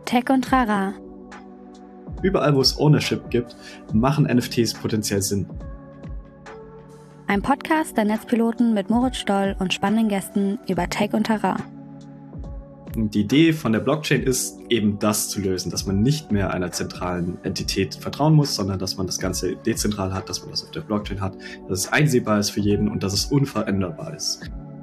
Tech und Trara. Überall, wo es Ownership gibt, machen NFTs potenziell Sinn. Ein Podcast der Netzpiloten mit Moritz Stoll und spannenden Gästen über Tech und Trara. Die Idee von der Blockchain ist eben das zu lösen, dass man nicht mehr einer zentralen Entität vertrauen muss, sondern dass man das Ganze dezentral hat, dass man das auf der Blockchain hat, dass es einsehbar ist für jeden und dass es unveränderbar ist.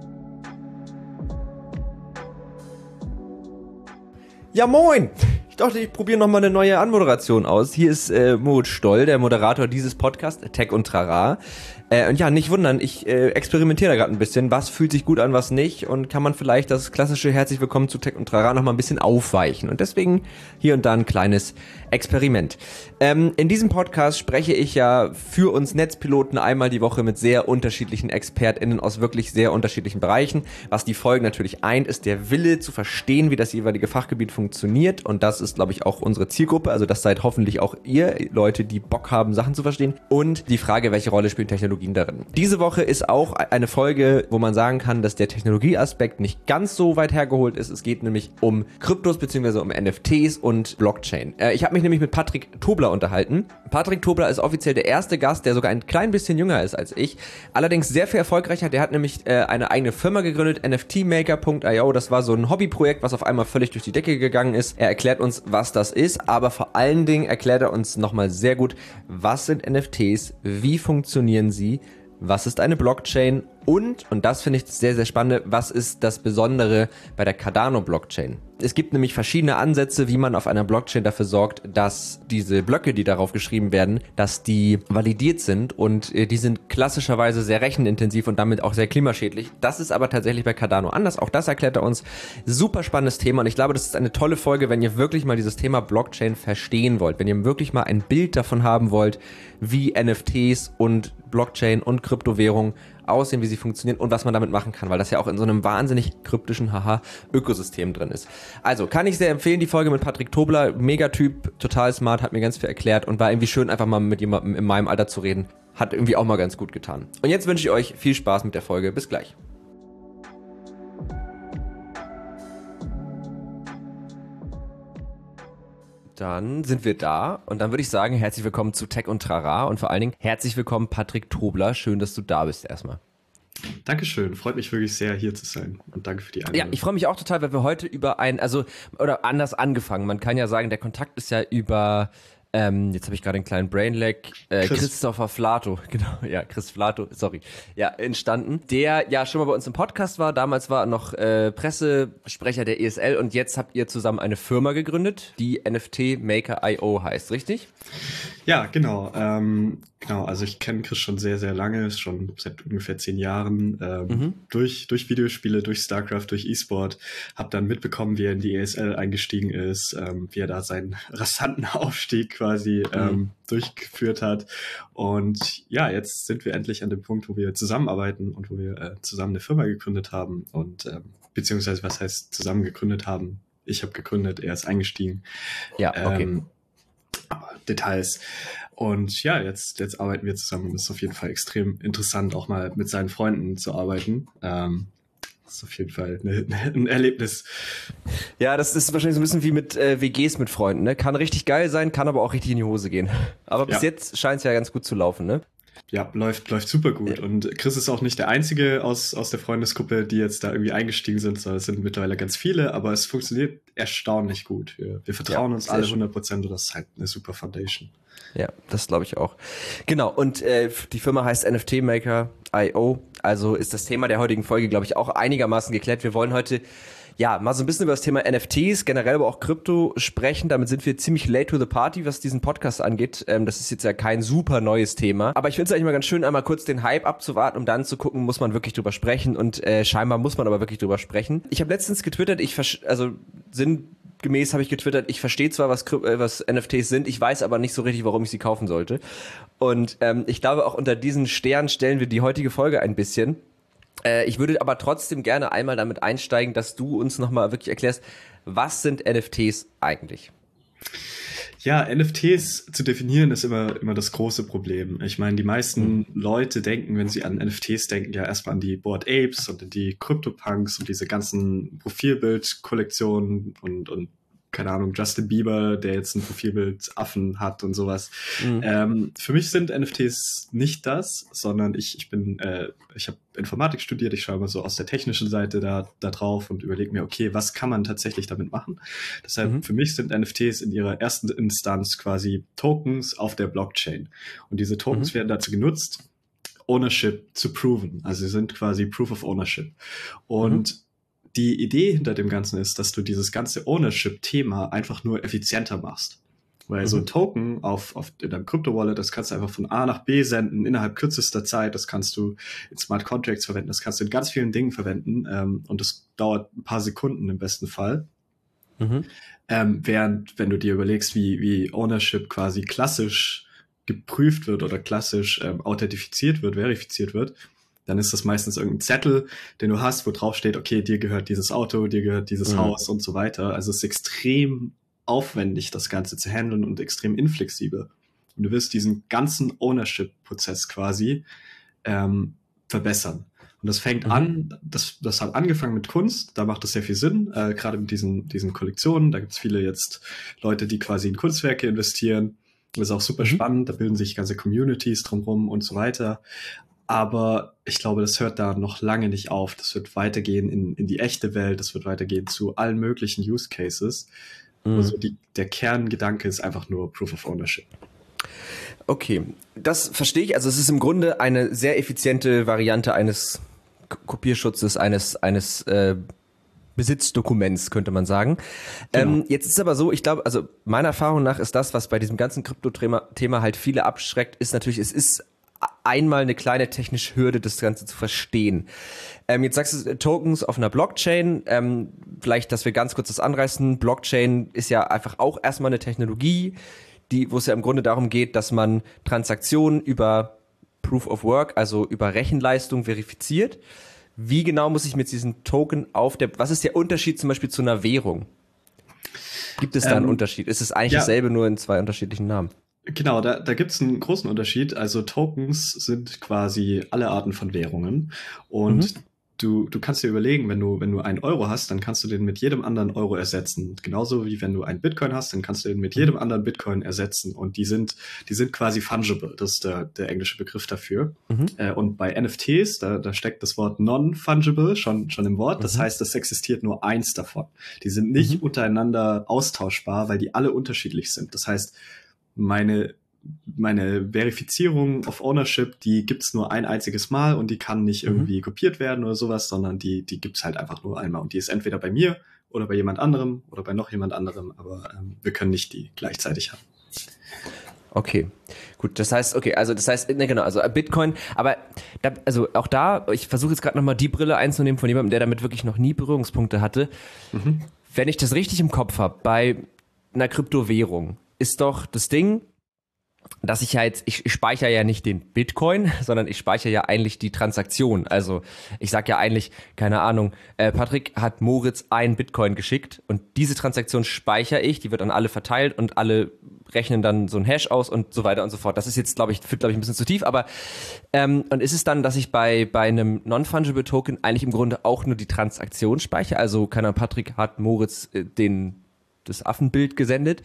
Ja, moin! Ich dachte, ich probiere nochmal eine neue Anmoderation aus. Hier ist Moritz Stoll, der Moderator dieses Podcasts, Tech und Trara. Und ja, nicht wundern, ich experimentiere da gerade ein bisschen. Was fühlt sich gut an, was nicht? Und kann man vielleicht das klassische Herzlich Willkommen zu Tech und Trara nochmal ein bisschen aufweichen? Und deswegen hier und da ein kleines Experiment. In diesem Podcast spreche ich ja für uns Netzpiloten einmal die Woche mit sehr unterschiedlichen ExpertInnen aus wirklich sehr unterschiedlichen Bereichen. Was die Folgen natürlich eint, ist der Wille zu verstehen, wie das jeweilige Fachgebiet funktioniert. Und das ist, glaube ich, auch unsere Zielgruppe. Also das seid hoffentlich auch ihr, Leute, die Bock haben, Sachen zu verstehen. Und die Frage, welche Rolle spielen Technologien darin. Diese Woche ist auch eine Folge, wo man sagen kann, dass der Technologieaspekt nicht ganz so weit hergeholt ist. Es geht nämlich um Kryptos bzw. um NFTs und Blockchain. Ich habe mich nämlich mit Patrick Tobler unterhalten. Patrick Tobler ist offiziell der erste Gast, der sogar ein klein bisschen jünger ist als ich. Allerdings sehr viel erfolgreicher. Der hat nämlich eine eigene Firma gegründet, nftmaker.io. Das war so ein Hobbyprojekt, was auf einmal völlig durch die Decke gegangen ist. Er erklärt uns, was das ist, aber vor allen Dingen erklärt er uns nochmal sehr gut, was sind NFTs, wie funktionieren sie, was ist eine Blockchain und das finde ich sehr, sehr spannend, was ist das Besondere bei der Cardano-Blockchain? Es gibt nämlich verschiedene Ansätze, wie man auf einer Blockchain dafür sorgt, dass diese Blöcke, die darauf geschrieben werden, dass die validiert sind und die sind klassischerweise sehr rechenintensiv und damit auch sehr klimaschädlich. Das ist aber tatsächlich bei Cardano anders. Auch das erklärt er uns. Super spannendes Thema und ich glaube, das ist eine tolle Folge, wenn ihr wirklich mal dieses Thema Blockchain verstehen wollt, wenn ihr wirklich mal ein Bild davon haben wollt, wie NFTs und Blockchain und Kryptowährung aussehen, wie sie funktionieren und was man damit machen kann, weil das ja auch in so einem wahnsinnig kryptischen Ökosystem drin ist. Also, kann ich sehr empfehlen, die Folge mit Patrick Tobler, Megatyp, total smart, hat mir ganz viel erklärt und war irgendwie schön, einfach mal mit jemandem in meinem Alter zu reden. Hat irgendwie auch mal ganz gut getan. Und jetzt wünsche ich euch viel Spaß mit der Folge. Bis gleich. Dann sind wir da und dann würde ich sagen, herzlich willkommen zu Tech und Trara und vor allen Dingen herzlich willkommen Patrick Tobler. Schön, dass du da bist erstmal. Dankeschön, freut mich wirklich sehr, hier zu sein und danke für die Einladung. Ja, ich freue mich auch total, weil wir heute über oder anders angefangen. Man kann ja sagen, der Kontakt ist ja über, jetzt habe ich gerade einen kleinen Brainlag, Christopher Flato, genau, ja, Chris Flato, sorry, ja, entstanden, der ja schon mal bei uns im Podcast war, damals war er noch Pressesprecher der ESL und jetzt habt ihr zusammen eine Firma gegründet, die nftmaker.io heißt, richtig? Ja, genau, also ich kenne Chris schon sehr, sehr lange, schon seit ungefähr 10 Jahren, durch Videospiele, durch StarCraft, durch E-Sport, habe dann mitbekommen, wie er in die ESL eingestiegen ist, wie er da seinen rasanten Aufstieg quasi durchgeführt hat und ja, jetzt sind wir endlich an dem Punkt, wo wir zusammenarbeiten und wo wir zusammen eine Firma gegründet haben und beziehungsweise was heißt zusammen gegründet haben, ich habe gegründet, er ist eingestiegen. Ja, okay. Details. Und ja, jetzt arbeiten wir zusammen. Das ist auf jeden Fall extrem interessant, auch mal mit seinen Freunden zu arbeiten. Das ist auf jeden Fall ein Erlebnis. Ja, das ist wahrscheinlich so ein bisschen wie mit WGs mit Freunden, ne? Kann richtig geil sein, kann aber auch richtig in die Hose gehen. Aber bis jetzt scheint es ja ganz gut zu laufen, ne? Ja, läuft super gut. Ja. Und Chris ist auch nicht der Einzige aus der Freundesgruppe, die jetzt da irgendwie eingestiegen sind, sondern es sind mittlerweile ganz viele, aber es funktioniert erstaunlich gut. Wir vertrauen uns alle 100% und das ist halt eine super Foundation. Ja, das glaube ich auch. Genau, und die Firma heißt nftmaker.io, also ist das Thema der heutigen Folge, glaube ich, auch einigermaßen geklärt. Wir wollen heute mal so ein bisschen über das Thema NFTs, generell aber auch Krypto sprechen. Damit sind wir ziemlich late to the party, was diesen Podcast angeht. Das ist jetzt ja kein super neues Thema. Aber ich finde es eigentlich mal ganz schön, einmal kurz den Hype abzuwarten, um dann zu gucken, muss man wirklich drüber sprechen. Und scheinbar muss man aber wirklich drüber sprechen. Ich habe letztens getwittert, sinngemäß habe ich getwittert, ich verstehe zwar, was NFTs sind, ich weiß aber nicht so richtig, warum ich sie kaufen sollte. Und ich glaube, auch unter diesen Sternen stellen wir die heutige Folge ein bisschen. Ich würde aber trotzdem gerne einmal damit einsteigen, dass du uns nochmal wirklich erklärst, was sind NFTs eigentlich? Ja, NFTs zu definieren ist immer das große Problem. Ich meine, die meisten Leute denken, wenn sie an NFTs denken, ja erstmal an die Bored Apes und an die CryptoPunks und diese ganzen Profilbildkollektionen und keine Ahnung, Justin Bieber, der jetzt ein Profilbild Affen hat und sowas. Für mich sind NFTs nicht das, sondern ich habe Informatik studiert, ich schaue immer so aus der technischen Seite da drauf und überlege mir, okay, was kann man tatsächlich damit machen? Deshalb für mich sind NFTs in ihrer ersten Instanz quasi Tokens auf der Blockchain. Und diese Tokens werden dazu genutzt, Ownership zu proven. Also sie sind quasi Proof of Ownership. Und die Idee hinter dem Ganzen ist, dass du dieses ganze Ownership-Thema einfach nur effizienter machst. Weil so ein Token in deinem Crypto-Wallet, das kannst du einfach von A nach B senden innerhalb kürzester Zeit. Das kannst du in Smart Contracts verwenden. Das kannst du in ganz vielen Dingen verwenden. Und das dauert ein paar Sekunden im besten Fall. Während, wenn du dir überlegst, wie Ownership quasi klassisch geprüft wird oder klassisch authentifiziert wird, verifiziert wird, dann ist das meistens irgendein Zettel, den du hast, wo drauf steht, okay, dir gehört dieses Auto, dir gehört dieses Haus und so weiter. Also es ist extrem aufwendig, das Ganze zu handeln und extrem inflexibel. Und du wirst diesen ganzen Ownership-Prozess quasi verbessern. Und das fängt an, das hat angefangen mit Kunst, da macht das sehr viel Sinn, gerade mit diesen Kollektionen. Da gibt es viele jetzt Leute, die quasi in Kunstwerke investieren. Das ist auch super spannend, da bilden sich ganze Communities drumherum und so weiter. Aber ich glaube, das hört da noch lange nicht auf. Das wird weitergehen in die echte Welt, das wird weitergehen zu allen möglichen Use Cases. Also der Kerngedanke ist einfach nur Proof of Ownership. Okay, das verstehe ich. Also es ist im Grunde eine sehr effiziente Variante eines Kopierschutzes, eines Besitzdokuments, könnte man sagen. Genau. Jetzt ist es aber so, ich glaube, also meiner Erfahrung nach ist das, was bei diesem ganzen Krypto-Thema halt viele abschreckt, ist natürlich, es ist einmal eine kleine technische Hürde, das Ganze zu verstehen. Jetzt sagst du Tokens auf einer Blockchain, vielleicht, dass wir ganz kurz das anreißen. Blockchain ist ja einfach auch erstmal eine Technologie, wo es ja im Grunde darum geht, dass man Transaktionen über Proof of Work, also über Rechenleistung verifiziert. Wie genau muss ich mit diesem Token was ist der Unterschied zum Beispiel zu einer Währung? Gibt es da einen Unterschied? Ist es eigentlich dasselbe, nur in zwei unterschiedlichen Namen? Genau, da gibt es einen großen Unterschied. Also Tokens sind quasi alle Arten von Währungen. Und du kannst dir überlegen, wenn du 1 Euro hast, dann kannst du den mit jedem anderen Euro ersetzen. Genauso wie wenn du einen Bitcoin hast, dann kannst du den mit jedem anderen Bitcoin ersetzen. Und die sind quasi fungible. Das ist der englische Begriff dafür. Und bei NFTs, da steckt das Wort non-fungible schon im Wort. Das heißt, es existiert nur eins davon. Die sind nicht untereinander austauschbar, weil die alle unterschiedlich sind. Das heißt, meine Verifizierung of Ownership, die gibt's nur ein einziges Mal und die kann nicht irgendwie kopiert werden oder sowas, sondern die gibt's halt einfach nur einmal. Und die ist entweder bei mir oder bei jemand anderem oder bei noch jemand anderem, aber wir können nicht die gleichzeitig haben. Okay, gut, das heißt, also Bitcoin, aber auch da, ich versuche jetzt gerade nochmal die Brille einzunehmen von jemandem, der damit wirklich noch nie Berührungspunkte hatte. Wenn ich das richtig im Kopf habe, bei einer Kryptowährung ist doch das Ding, dass ich speichere ja nicht den Bitcoin, sondern ich speichere ja eigentlich die Transaktion. Also ich sage ja eigentlich, keine Ahnung, Patrick hat Moritz ein Bitcoin geschickt und diese Transaktion speichere ich, die wird an alle verteilt und alle rechnen dann so ein Hash aus und so weiter und so fort. Das ist jetzt, führt ein bisschen zu tief, aber und ist es dann, dass ich bei einem Non-Fungible Token eigentlich im Grunde auch nur die Transaktion speichere? Also, keine Ahnung, Patrick hat Moritz das Affenbild gesendet.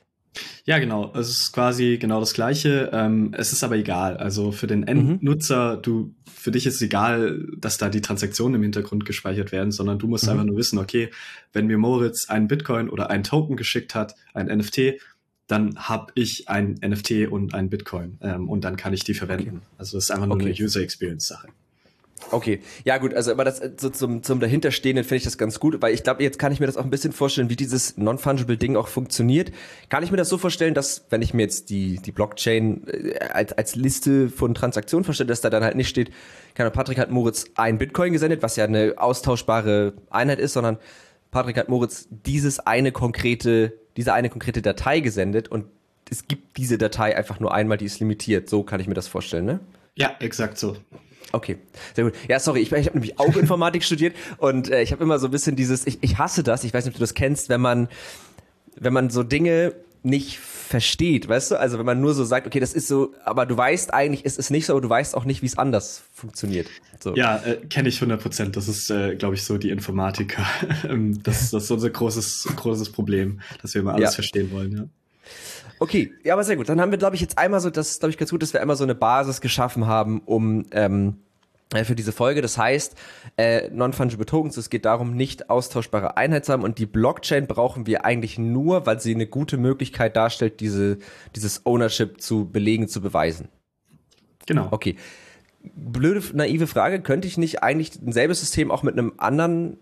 Ja, genau. Es ist quasi genau das Gleiche. Es ist aber egal. Also für den Endnutzer, für dich ist es egal, dass da die Transaktionen im Hintergrund gespeichert werden, sondern du musst einfach nur wissen, okay, wenn mir Moritz einen Bitcoin oder einen Token geschickt hat, ein NFT, dann habe ich ein NFT und ein Bitcoin und dann kann ich die verwenden. Okay. Also das ist einfach nur eine User-Experience-Sache. Okay, ja gut, also aber das so zum dahinterstehenden finde ich das ganz gut, weil ich glaube, jetzt kann ich mir das auch ein bisschen vorstellen, wie dieses Non-Fungible-Ding auch funktioniert. Kann ich mir das so vorstellen, dass, wenn ich mir jetzt die Blockchain als Liste von Transaktionen vorstelle, dass da dann halt nicht steht, Patrick hat Moritz ein Bitcoin gesendet, was ja eine austauschbare Einheit ist, sondern Patrick hat Moritz diese eine konkrete Datei gesendet und es gibt diese Datei einfach nur einmal, die ist limitiert. So kann ich mir das vorstellen, ne? Ja, exakt so. Okay, sehr gut. Ja, sorry, ich habe nämlich auch Informatik studiert und ich habe immer so ein bisschen ich hasse das, ich weiß nicht, ob du das kennst, wenn man so Dinge nicht versteht, weißt du? Also wenn man nur so sagt, okay, das ist so, aber du weißt eigentlich, es ist nicht so, aber du weißt auch nicht, wie es anders funktioniert. So. Ja, kenne ich 100%. Das ist, glaube ich, so die Informatiker. Das ist unser großes Problem, dass wir immer alles verstehen wollen, ja. Okay, ja, aber sehr gut. Dann haben wir, glaube ich, jetzt einmal so, das ist, glaube ich, ganz gut, dass wir einmal so eine Basis geschaffen haben, um für diese Folge. Das heißt, Non-Fungible Tokens, es geht darum, nicht austauschbare Einheit zu haben, und die Blockchain brauchen wir eigentlich nur, weil sie eine gute Möglichkeit darstellt, dieses Ownership zu belegen, zu beweisen. Genau. Okay. Blöde, naive Frage, könnte ich nicht eigentlich ein selbes System auch mit einer anderen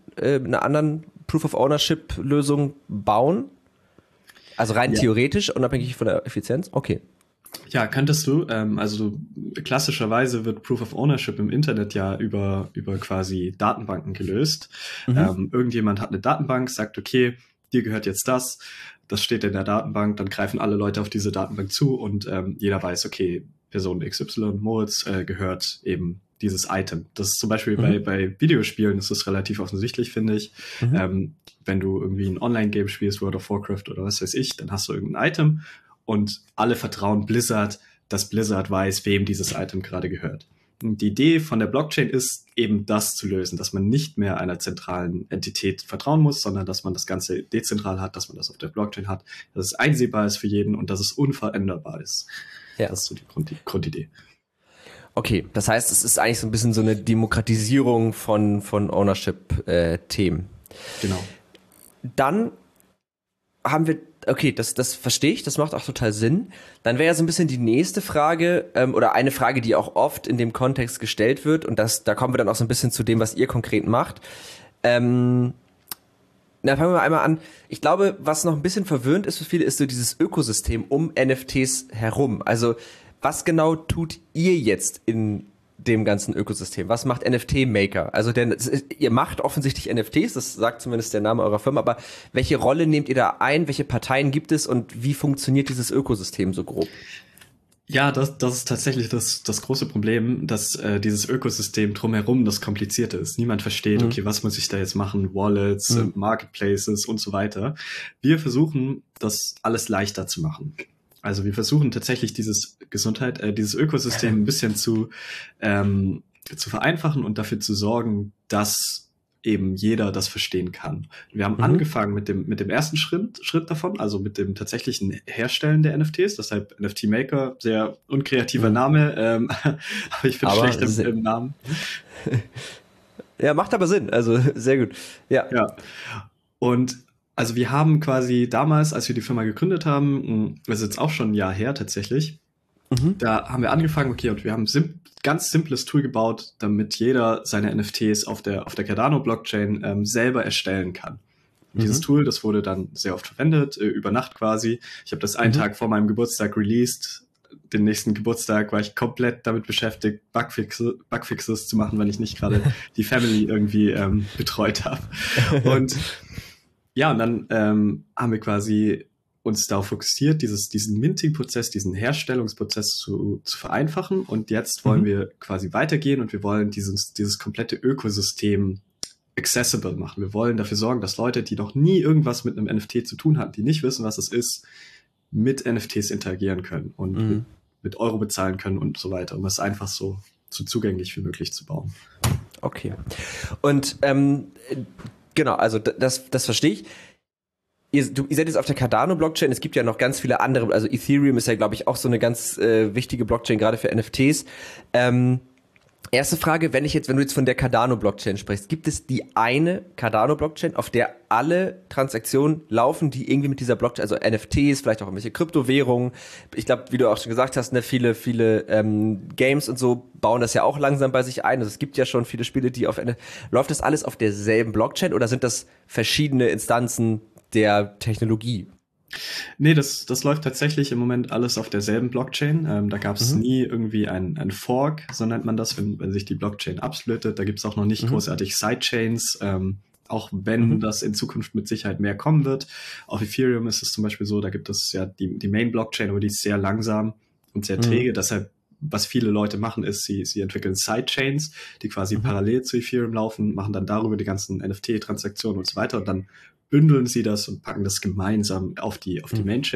Proof-of-Ownership-Lösung bauen? Also rein theoretisch, unabhängig von der Effizienz? Okay. Ja, könntest du. Also klassischerweise wird Proof of Ownership im Internet ja über quasi Datenbanken gelöst. Irgendjemand hat eine Datenbank, sagt, okay, dir gehört jetzt das steht in der Datenbank, dann greifen alle Leute auf diese Datenbank zu und jeder weiß, okay, Person XY, Moritz, gehört eben dieses Item. Das ist zum Beispiel bei Videospielen ist das relativ offensichtlich, finde ich. Wenn du irgendwie ein Online-Game spielst, World of Warcraft oder was weiß ich, dann hast du irgendein Item und alle vertrauen Blizzard, dass Blizzard weiß, wem dieses Item gerade gehört. Und die Idee von der Blockchain ist eben das zu lösen, dass man nicht mehr einer zentralen Entität vertrauen muss, sondern dass man das Ganze dezentral hat, dass man das auf der Blockchain hat, dass es einsehbar ist für jeden und dass es unveränderbar ist. Ja. Das ist so die Grundidee. Okay, das heißt, es ist eigentlich so ein bisschen so eine Demokratisierung von Ownership-Themen. Genau. Dann haben wir, okay, das verstehe ich, das macht auch total Sinn. Dann wäre ja so ein bisschen die nächste Frage, oder eine Frage, die auch oft in dem Kontext gestellt wird, und da kommen wir dann auch so ein bisschen zu dem, was ihr konkret macht. Na, fangen wir einmal an. Ich glaube, was noch ein bisschen verwirrend ist für viele, ist so dieses Ökosystem um NFTs herum. Also, was genau tut ihr jetzt in dem ganzen Ökosystem? Was macht NFT Maker? Also, denn ihr macht offensichtlich NFTs, das sagt zumindest der Name eurer Firma, aber welche Rolle nehmt ihr da ein? Welche Parteien gibt es und wie funktioniert dieses Ökosystem so grob? Ja, das ist tatsächlich das große Problem, dass dieses Ökosystem drumherum das Komplizierte ist. Niemand versteht, okay, was muss ich da jetzt machen? Wallets, Marketplaces und so weiter. Wir versuchen, das alles leichter zu machen. Also wir versuchen tatsächlich dieses Ökosystem ein bisschen zu vereinfachen und dafür zu sorgen, dass eben jeder das verstehen kann. Wir haben angefangen mit dem ersten Schritt davon, also mit dem tatsächlichen Herstellen der NFTs, deshalb NFT Maker, sehr unkreativer Name, aber ich bin schlecht im Namen. Ja, macht aber Sinn, also sehr gut. Ja. Und also wir haben quasi damals, als wir die Firma gegründet haben, das ist jetzt auch schon ein Jahr her tatsächlich, da haben wir angefangen, okay, und wir haben ganz simples Tool gebaut, damit jeder seine NFTs auf der Cardano-Blockchain selber erstellen kann. Und dieses Tool, das wurde dann sehr oft verwendet, über Nacht quasi. Ich habe das einen Tag vor meinem Geburtstag released. Den nächsten Geburtstag war ich komplett damit beschäftigt, Bugfixes zu machen, wenn ich nicht gerade die Family irgendwie betreut habe. Und ja, und dann haben wir quasi uns darauf fokussiert, diesen Minting-Prozess, diesen Herstellungsprozess zu vereinfachen. Und jetzt wollen wir quasi weitergehen und wir wollen dieses komplette Ökosystem accessible machen. Wir wollen dafür sorgen, dass Leute, die noch nie irgendwas mit einem NFT zu tun hatten, die nicht wissen, was es ist, mit NFTs interagieren können und mit Euro bezahlen können und so weiter, um es einfach so zugänglich wie möglich zu bauen. Okay. Und genau, also das verstehe ich. Ihr seid jetzt auf der Cardano-Blockchain, es gibt ja noch ganz viele andere, also Ethereum ist ja, glaube ich, auch so eine ganz wichtige Blockchain, gerade für NFTs. Erste Frage, wenn du jetzt von der Cardano-Blockchain sprichst, gibt es die eine Cardano-Blockchain, auf der alle Transaktionen laufen, die irgendwie mit dieser Blockchain, also NFTs, vielleicht auch irgendwelche Kryptowährungen, ich glaube, wie du auch schon gesagt hast, viele Games und so bauen das ja auch langsam bei sich ein, also es gibt ja schon viele Spiele, die läuft das alles auf derselben Blockchain oder sind das verschiedene Instanzen der Technologie? Nee, das läuft tatsächlich im Moment alles auf derselben Blockchain. Da gab es nie irgendwie ein Fork, so nennt man das, wenn sich die Blockchain absplittet. Da gibt es auch noch nicht großartig Sidechains, auch wenn das in Zukunft mit Sicherheit mehr kommen wird. Auf Ethereum ist es zum Beispiel so, da gibt es ja die Main-Blockchain, aber die ist sehr langsam und sehr träge. Deshalb, was viele Leute machen, ist, sie entwickeln Sidechains, die quasi parallel zu Ethereum laufen, machen dann darüber die ganzen NFT-Transaktionen und so weiter und dann bündeln sie das und packen das gemeinsam auf die Mainchain.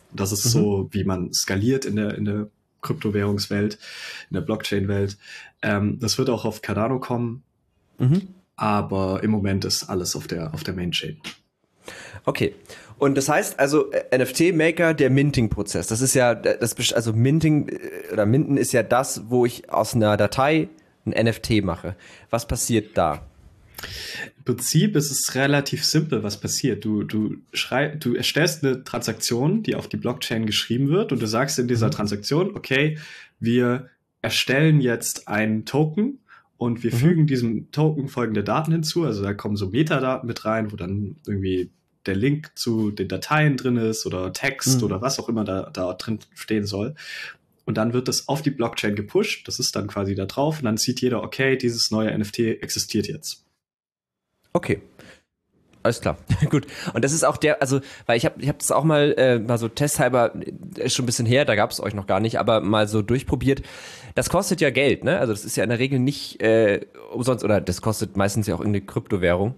Das ist so, wie man skaliert in der Kryptowährungswelt, in der Blockchain-Welt. Das wird auch auf Cardano kommen, aber im Moment ist alles auf der Mainchain. Okay. Und das heißt also, NFT-Maker, der Minting-Prozess, das ist ja, also Minting oder Minten ist ja das, wo ich aus einer Datei ein NFT mache. Was passiert da? Im Prinzip ist es relativ simpel, was passiert. Du erstellst eine Transaktion, die auf die Blockchain geschrieben wird, und du sagst in dieser Transaktion, okay, wir erstellen jetzt einen Token und wir fügen diesem Token folgende Daten hinzu. Also da kommen so Metadaten mit rein, wo dann irgendwie der Link zu den Dateien drin ist oder Text oder was auch immer da drin stehen soll. Und dann wird das auf die Blockchain gepusht. Das ist dann quasi da drauf. Und dann sieht jeder, okay, dieses neue NFT existiert jetzt. Okay. Alles klar. Gut. Und das ist auch weil ich habe das auch mal so testhalber, ist schon ein bisschen her, da gab es euch noch gar nicht, aber mal so durchprobiert. Das kostet ja Geld, ne? Also das ist ja in der Regel nicht umsonst, oder das kostet meistens ja auch irgendeine Kryptowährung.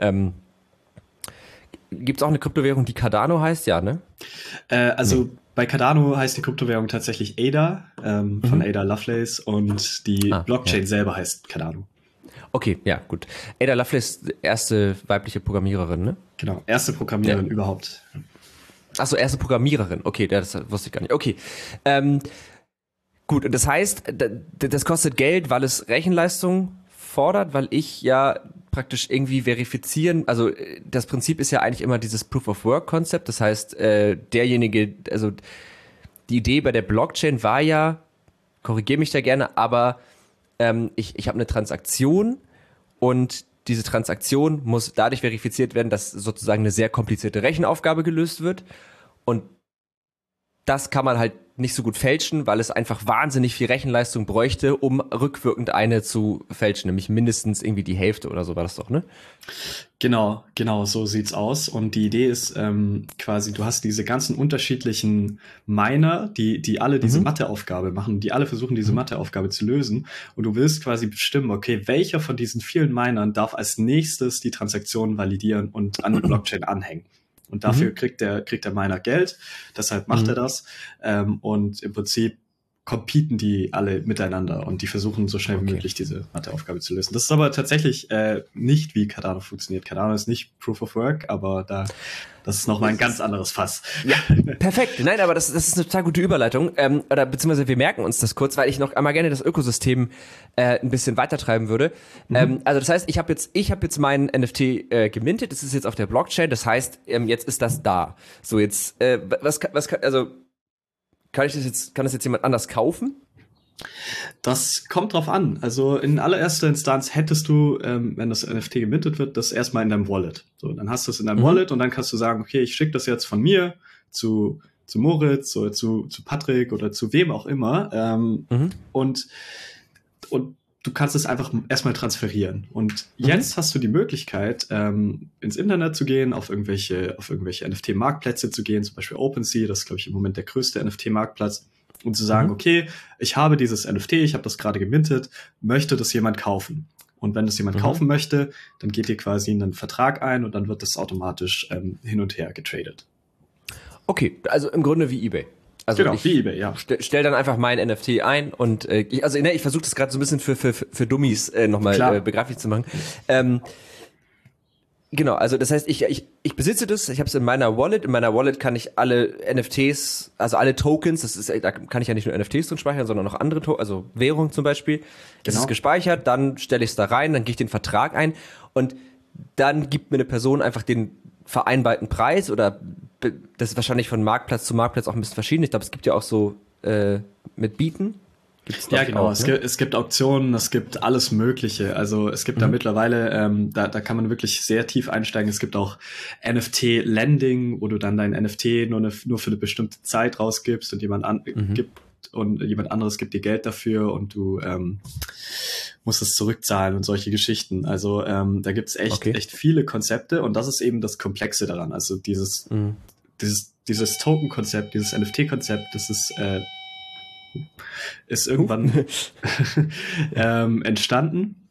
Gibt es auch eine Kryptowährung, die Cardano heißt, ja, ne? Bei Cardano heißt die Kryptowährung tatsächlich ADA, von Ada Lovelace, und die Blockchain selber heißt Cardano. Okay, ja, gut. Ada Lovelace, erste weibliche Programmiererin, ne? Genau, erste Programmiererin überhaupt. Ach so, erste Programmiererin. Okay, das wusste ich gar nicht. Okay. Gut, und das heißt, das kostet Geld, weil es Rechenleistung fordert, weil ich ja praktisch irgendwie verifizieren, also das Prinzip ist ja eigentlich immer dieses Proof-of-Work-Konzept, das heißt, derjenige, also die Idee bei der Blockchain war ja, korrigiere mich da gerne, aber ich habe eine Transaktion und diese Transaktion muss dadurch verifiziert werden, dass sozusagen eine sehr komplizierte Rechenaufgabe gelöst wird, und das kann man halt nicht so gut fälschen, weil es einfach wahnsinnig viel Rechenleistung bräuchte, um rückwirkend eine zu fälschen, nämlich mindestens irgendwie die Hälfte oder so war das doch, ne? Genau, so sieht's aus. Und die Idee ist quasi, du hast diese ganzen unterschiedlichen Miner, die alle diese Matheaufgabe machen, die alle versuchen, diese Matheaufgabe zu lösen. Und du willst quasi bestimmen, okay, welcher von diesen vielen Minern darf als nächstes die Transaktion validieren und an die Blockchain anhängen. Und dafür kriegt der Miner Geld, deshalb macht er das. Und im Prinzip competen die alle miteinander und die versuchen so schnell wie möglich diese Matheaufgabe zu lösen. Das ist aber tatsächlich nicht, wie Cardano funktioniert. Cardano ist nicht Proof of Work, aber das ist nochmal ein ganz anderes Fass. Ja, perfekt. Nein, aber das ist eine total gute Überleitung. Oder beziehungsweise wir merken uns das kurz, weil ich noch einmal gerne das Ökosystem ein bisschen weitertreiben würde. Also das heißt, ich habe jetzt meinen NFT gemintet, das ist jetzt auf der Blockchain, das heißt, jetzt ist das da. So, jetzt, kann das jetzt jemand anders kaufen? Das kommt drauf an. Also in allererster Instanz hättest du, wenn das NFT gemintet wird, das erstmal in deinem Wallet. So, dann hast du es in deinem Wallet und dann kannst du sagen, okay, ich schicke das jetzt von mir zu Moritz oder zu Patrick oder zu wem auch immer. Und du kannst es einfach erstmal transferieren. Und jetzt hast du die Möglichkeit, ins Internet zu gehen, auf irgendwelche NFT-Marktplätze zu gehen, zum Beispiel OpenSea, das ist, glaube ich, im Moment der größte NFT-Marktplatz, und zu sagen, okay, ich habe dieses NFT, ich habe das gerade gemintet, möchte das jemand kaufen? Und wenn das jemand kaufen möchte, dann geht ihr quasi einen Vertrag ein und dann wird das automatisch hin und her getradet. Okay, also im Grunde wie eBay. Also genau, wie eBay, ja. Stell dann einfach mein NFT ein und ich versuche das gerade so ein bisschen für Dummies nochmal begreiflich zu machen. Genau, also das heißt, ich besitze das, ich habe es in meiner Wallet. In meiner Wallet kann ich alle NFTs, also alle Tokens, da kann ich ja nicht nur NFTs drin speichern, sondern auch andere, also Währung zum Beispiel. Das ist gespeichert, dann stelle ich es da rein, dann gehe ich den Vertrag ein und dann gibt mir eine Person einfach den vereinbarten Preis, oder das ist wahrscheinlich von Marktplatz zu Marktplatz auch ein bisschen verschieden. Ich glaube, es gibt ja auch so mit Bieten. Ja, genau. Auch, es gibt Auktionen, es gibt alles Mögliche. Also es gibt da mittlerweile, da kann man wirklich sehr tief einsteigen. Es gibt auch NFT-Lending, wo du dann dein NFT nur für eine bestimmte Zeit rausgibst und jemand anderes gibt dir Geld dafür und du musst es zurückzahlen und solche Geschichten. Also da gibt's echt viele Konzepte, und das ist eben das Komplexe daran. Also dieses Token-Konzept, dieses NFT-Konzept, das ist irgendwann entstanden.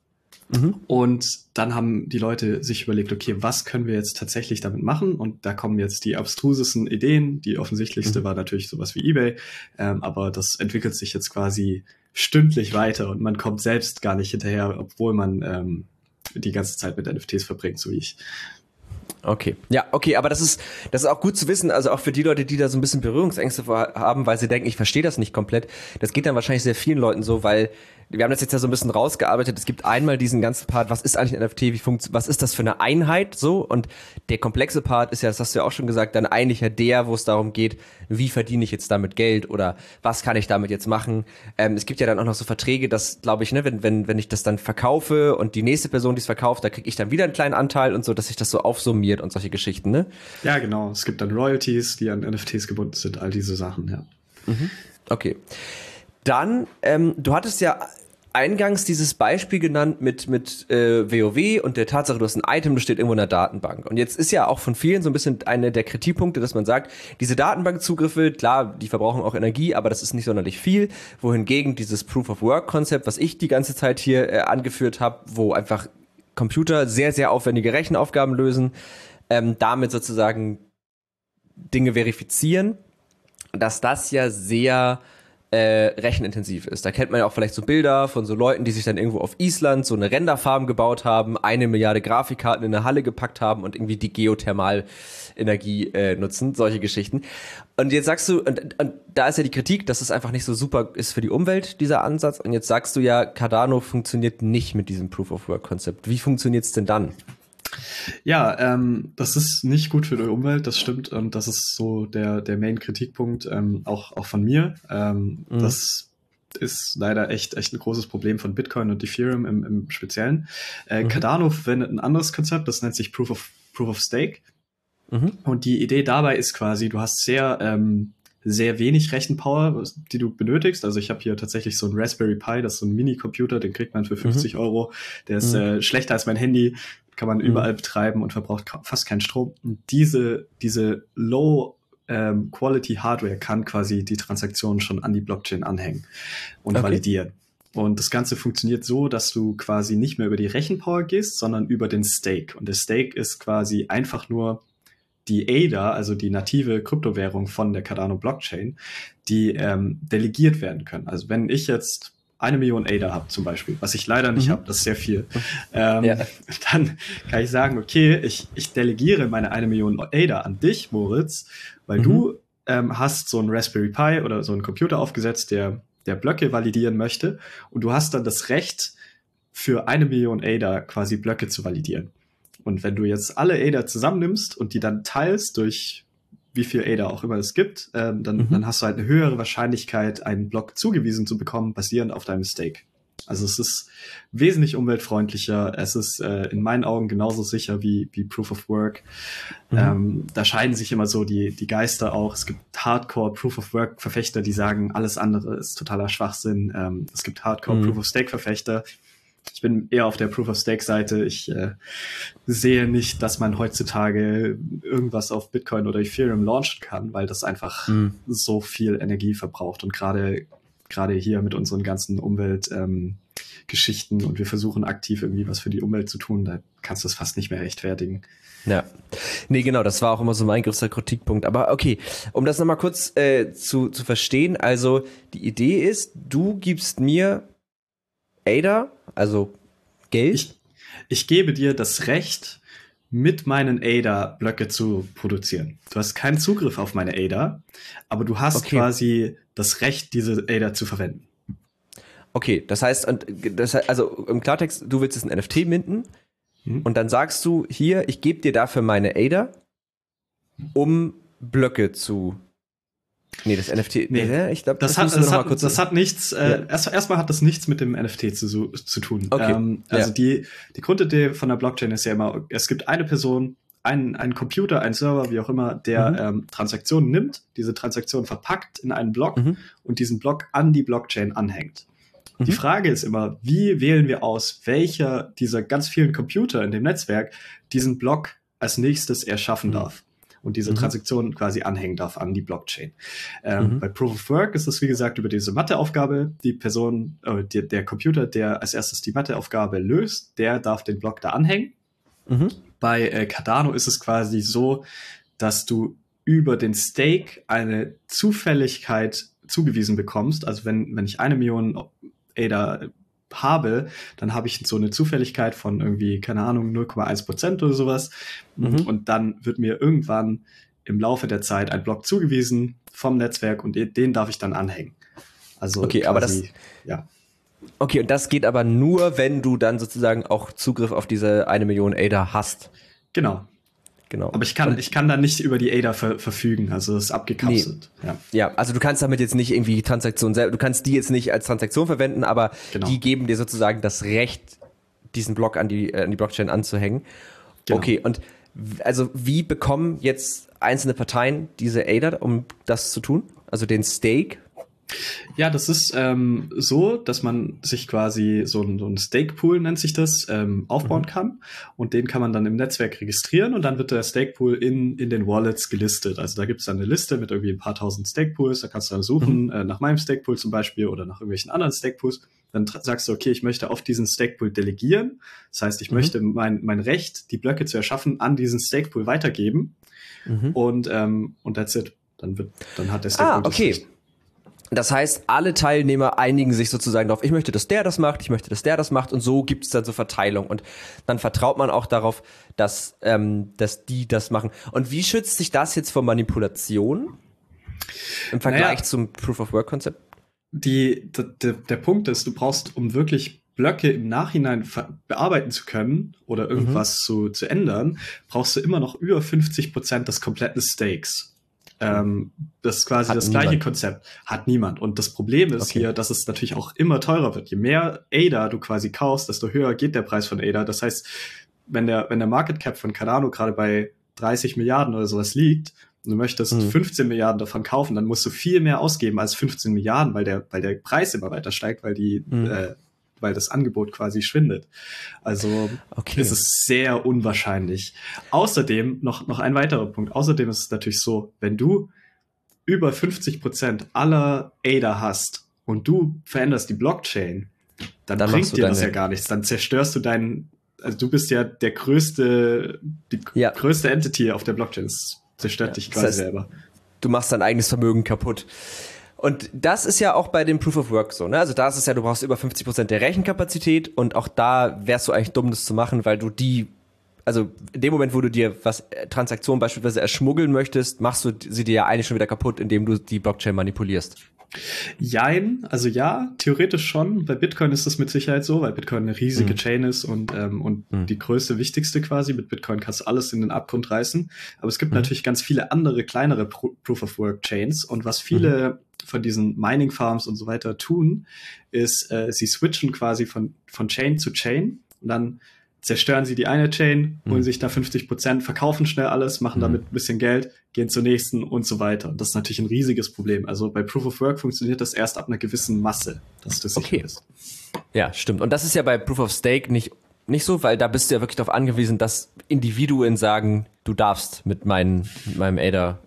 Und dann haben die Leute sich überlegt, okay, was können wir jetzt tatsächlich damit machen? Und da kommen jetzt die abstrusesten Ideen. Die offensichtlichste war natürlich sowas wie eBay, aber das entwickelt sich jetzt quasi stündlich weiter und man kommt selbst gar nicht hinterher, obwohl man die ganze Zeit mit NFTs verbringt, so wie ich. Okay, ja, okay, aber das ist auch gut zu wissen, also auch für die Leute, die da so ein bisschen Berührungsängste haben, weil sie denken, ich verstehe das nicht komplett. Das geht dann wahrscheinlich sehr vielen Leuten so, weil wir haben das jetzt ja so ein bisschen rausgearbeitet. Es gibt einmal diesen ganzen Part, was ist eigentlich ein NFT, was ist das für eine Einheit so? Und der komplexe Part ist ja, das hast du ja auch schon gesagt, dann eigentlich ja der, wo es darum geht, wie verdiene ich jetzt damit Geld oder was kann ich damit jetzt machen? Es gibt ja dann auch noch so Verträge, dass, glaube ich, ne, wenn ich das dann verkaufe und die nächste Person, die es verkauft, da kriege ich dann wieder einen kleinen Anteil und so, dass sich das so aufsummiert und solche Geschichten, ne? Ja, genau. Es gibt dann Royalties, die an NFTs gebunden sind, all diese Sachen, ja. Okay. Dann, du hattest ja eingangs dieses Beispiel genannt mit WoW und der Tatsache, du hast ein Item, das steht irgendwo in der Datenbank. Und jetzt ist ja auch von vielen so ein bisschen einer der Kritikpunkte, dass man sagt, diese Datenbankzugriffe, klar, die verbrauchen auch Energie, aber das ist nicht sonderlich viel. Wohingegen dieses Proof-of-Work-Konzept, was ich die ganze Zeit hier angeführt habe, wo einfach Computer sehr, sehr aufwendige Rechenaufgaben lösen, damit sozusagen Dinge verifizieren, dass das ja sehr rechenintensiv ist. Da kennt man ja auch vielleicht so Bilder von so Leuten, die sich dann irgendwo auf Island so eine Renderfarm gebaut haben, 1 Milliarde Grafikkarten in eine Halle gepackt haben und irgendwie die Geothermalenergie nutzen, solche Geschichten. Und jetzt sagst du, und da ist ja die Kritik, dass es einfach nicht so super ist für die Umwelt, dieser Ansatz. Und jetzt sagst du ja, Cardano funktioniert nicht mit diesem Proof-of-Work-Konzept. Wie funktioniert's denn dann? Ja, das ist nicht gut für die Umwelt, das stimmt. Und das ist so der Main-Kritikpunkt, auch von mir. Das ist leider echt ein großes Problem von Bitcoin und Ethereum im Speziellen. Cardano verwendet ein anderes Konzept, das nennt sich Proof of Stake. Und die Idee dabei ist quasi, du hast sehr wenig Rechenpower, die du benötigst. Also ich habe hier tatsächlich so einen Raspberry Pi, das ist so ein Mini-Computer, den kriegt man für 50 Euro. Der ist schlechter als mein Handy, kann man überall betreiben und verbraucht fast keinen Strom. Und diese Low Quality Hardware kann quasi die Transaktionen schon an die Blockchain anhängen und validieren. Und das Ganze funktioniert so, dass du quasi nicht mehr über die Rechenpower gehst, sondern über den Stake. Und der Stake ist quasi einfach nur die ADA, also die native Kryptowährung von der Cardano Blockchain, die delegiert werden können. Also wenn ich jetzt 1 Million ADA habe zum Beispiel, was ich leider nicht habe, das ist sehr viel, dann kann ich sagen, okay, ich delegiere meine 1 Million ADA an dich, Moritz, weil du hast so einen Raspberry Pi oder so einen Computer aufgesetzt, der Blöcke validieren möchte und du hast dann das Recht, für 1 Million ADA quasi Blöcke zu validieren. Und wenn du jetzt alle ADA zusammennimmst und die dann teilst durch wie viel ADA auch immer es gibt, dann hast du halt eine höhere Wahrscheinlichkeit, einen Block zugewiesen zu bekommen, basierend auf deinem Stake. Also es ist wesentlich umweltfreundlicher. Es ist in meinen Augen genauso sicher wie Proof of Work. Da scheiden sich immer so die Geister auch. Es gibt Hardcore Proof of Work Verfechter, die sagen, alles andere ist totaler Schwachsinn. Es gibt Hardcore Proof of Stake Verfechter. Ich bin eher auf der Proof-of-Stake-Seite. Ich sehe nicht, dass man heutzutage irgendwas auf Bitcoin oder Ethereum launchen kann, weil das einfach so viel Energie verbraucht. Und gerade hier mit unseren ganzen Umweltgeschichten und wir versuchen aktiv irgendwie was für die Umwelt zu tun, da kannst du es fast nicht mehr rechtfertigen. Ja, nee, genau, das war auch immer so mein größter Kritikpunkt. Aber okay, um das nochmal kurz zu verstehen, also die Idee ist, du gibst mir ADA, also Geld? Ich gebe dir das Recht, mit meinen ADA-Blöcke zu produzieren. Du hast keinen Zugriff auf meine ADA, aber du hast quasi das Recht, diese ADA zu verwenden. Okay, das heißt, also im Klartext, du willst es ein NFT minten und dann sagst du, hier, ich gebe dir dafür meine ADA, um Blöcke zu... Nee, das NFT, ich glaube, das hat nichts, erstmal hat das nichts mit dem NFT zu tun. Okay. Also die Grundidee von der Blockchain ist ja immer, es gibt eine Person, einen Computer, einen Server, wie auch immer, der Transaktionen nimmt, diese Transaktion verpackt in einen Block und diesen Block an die Blockchain anhängt. Die Frage ist immer, wie wählen wir aus, welcher dieser ganz vielen Computer in dem Netzwerk diesen Block als nächstes erschaffen darf? und diese Transaktion quasi anhängen darf an die Blockchain. Bei Proof of Work ist es, wie gesagt, über diese Matheaufgabe. Die Person, der Computer, der als erstes die Matheaufgabe löst, der darf den Block da anhängen. Bei Cardano ist es quasi so, dass du über den Stake eine Zufälligkeit zugewiesen bekommst. Also wenn ich 1 Million ADA habe, dann habe ich so eine Zufälligkeit von irgendwie, keine Ahnung, 0,1% oder sowas. Und dann wird mir irgendwann im Laufe der Zeit ein Block zugewiesen vom Netzwerk und den darf ich dann anhängen. Also okay, quasi, aber das, ja. Okay, und das geht aber nur, wenn du dann sozusagen auch Zugriff auf diese 1 Million ADA hast. Genau. Aber ich kann da nicht über die ADA verfügen, also das ist abgekapselt. Nee. Ja, also du kannst damit jetzt nicht irgendwie Transaktionen selber, du kannst die jetzt nicht als Transaktion verwenden, aber die geben dir sozusagen das Recht, diesen Block an die Blockchain anzuhängen. Genau. Okay, und also wie bekommen jetzt einzelne Parteien diese ADA, um das zu tun? Also den Stake? Ja, das ist so, dass man sich quasi so ein Stake-Pool, nennt sich das, aufbauen kann. Und den kann man dann im Netzwerk registrieren und dann wird der Stake-Pool in den Wallets gelistet. Also da gibt es dann eine Liste mit irgendwie ein paar tausend Stake-Pools. Da kannst du dann suchen, nach meinem Stake-Pool zum Beispiel oder nach irgendwelchen anderen Stake-Pools. Dann sagst du, okay, ich möchte auf diesen Stake-Pool delegieren. Das heißt, ich möchte mein Recht, die Blöcke zu erschaffen, an diesen Stake-Pool weitergeben. Und that's it. Dann hat der Stake-Pool das Recht. Das heißt, alle Teilnehmer einigen sich sozusagen darauf, ich möchte, dass der das macht, ich möchte, dass der das macht und so gibt es dann so Verteilung und dann vertraut man auch darauf, dass die das machen. Und wie schützt sich das jetzt vor Manipulation im Vergleich zum Proof-of-Work-Konzept? Der Punkt ist, du brauchst, um wirklich Blöcke im Nachhinein bearbeiten zu können oder irgendwas zu ändern, brauchst du immer noch über 50% des kompletten Stakes. Das ist quasi das gleiche Konzept. Hat niemand. Und das Problem ist hier, dass es natürlich auch immer teurer wird. Je mehr ADA du quasi kaufst, desto höher geht der Preis von ADA. Das heißt, wenn der Market Cap von Cardano gerade bei 30 Milliarden oder sowas liegt und du möchtest 15 Milliarden davon kaufen, dann musst du viel mehr ausgeben als 15 Milliarden, weil der Preis immer weiter steigt, weil das Angebot quasi schwindet. Also ist es sehr unwahrscheinlich. Außerdem, noch ein weiterer Punkt, außerdem ist es natürlich so, wenn du über 50% aller ADA hast und du veränderst die Blockchain, dann bringt dir das ja gar nichts. Dann zerstörst du also du bist ja die größte Entity auf der Blockchain. Das zerstört dich quasi selber. Du machst dein eigenes Vermögen kaputt. Und das ist ja auch bei dem Proof of Work so, ne? Also da ist es ja, du brauchst über 50% der Rechenkapazität und auch da wärst du eigentlich dumm, das zu machen, weil du also in dem Moment, wo du dir Transaktionen beispielsweise erschmuggeln möchtest, machst du sie dir ja eigentlich schon wieder kaputt, indem du die Blockchain manipulierst. Jein, also ja, theoretisch schon. Bei Bitcoin ist das mit Sicherheit so, weil Bitcoin eine riesige Chain ist und die größte, wichtigste quasi. Mit Bitcoin kannst du alles in den Abgrund reißen. Aber es gibt natürlich ganz viele andere, kleinere Proof-of-Work-Chains und was viele von diesen Mining-Farms und so weiter tun, ist, sie switchen quasi von Chain zu Chain und dann zerstören sie die eine Chain, holen sich da 50%, verkaufen schnell alles, machen damit ein bisschen Geld, gehen zur nächsten und so weiter. Und das ist natürlich ein riesiges Problem. Also bei Proof of Work funktioniert das erst ab einer gewissen Masse, dass das sicher ist. Ja, stimmt. Und das ist ja bei Proof of Stake nicht so, weil da bist du ja wirklich darauf angewiesen, dass Individuen sagen, du darfst mit meinem ADA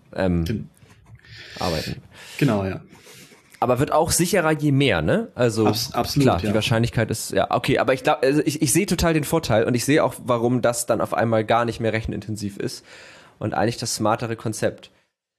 arbeiten. Genau, ja. Aber wird auch sicherer, je mehr, ne? Also absolut, klar, die Wahrscheinlichkeit ist, ja, okay, aber ich glaube, also ich sehe total den Vorteil und ich sehe auch, warum das dann auf einmal gar nicht mehr rechenintensiv ist und eigentlich das smartere Konzept.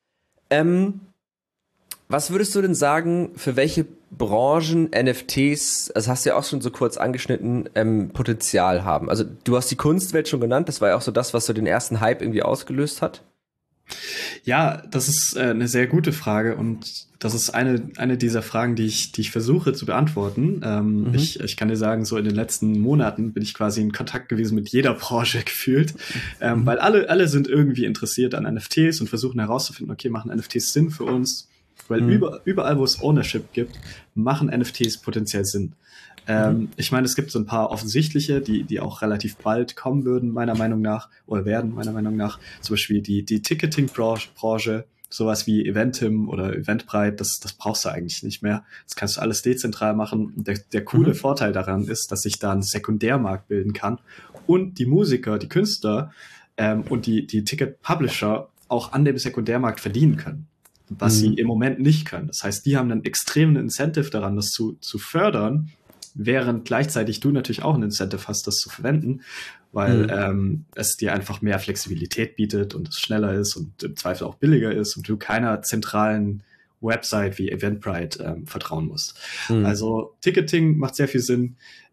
Was würdest du denn sagen, für welche Branchen NFTs, also hast du ja auch schon so kurz angeschnitten, Potenzial haben? Also du hast die Kunstwelt schon genannt, das war ja auch so das, was so den ersten Hype irgendwie ausgelöst hat. Ja, das ist eine sehr gute Frage und das ist eine dieser Fragen, die ich versuche zu beantworten. Ich kann dir sagen, so in den letzten Monaten bin ich quasi in Kontakt gewesen mit jeder Branche gefühlt, weil alle sind irgendwie interessiert an NFTs und versuchen herauszufinden, okay, machen NFTs Sinn für uns? Weil überall, wo es Ownership gibt, machen NFTs potenziell Sinn. Ich meine, es gibt so ein paar offensichtliche, die auch relativ bald kommen würden, meiner Meinung nach, oder werden, meiner Meinung nach. Zum Beispiel die Ticketing-Branche, sowas wie Eventim oder Eventbrite, das brauchst du eigentlich nicht mehr. Das kannst du alles dezentral machen. Der coole Vorteil daran ist, dass sich da ein Sekundärmarkt bilden kann und die Musiker, die Künstler und die Ticket-Publisher auch an dem Sekundärmarkt verdienen können, was sie im Moment nicht können. Das heißt, die haben einen extremen Incentive daran, das zu fördern, während gleichzeitig du natürlich auch ein Incentive hast, das zu verwenden, weil es dir einfach mehr Flexibilität bietet und es schneller ist und im Zweifel auch billiger ist und du keiner zentralen Website wie Eventbrite vertrauen musst. Also Ticketing macht sehr viel Sinn.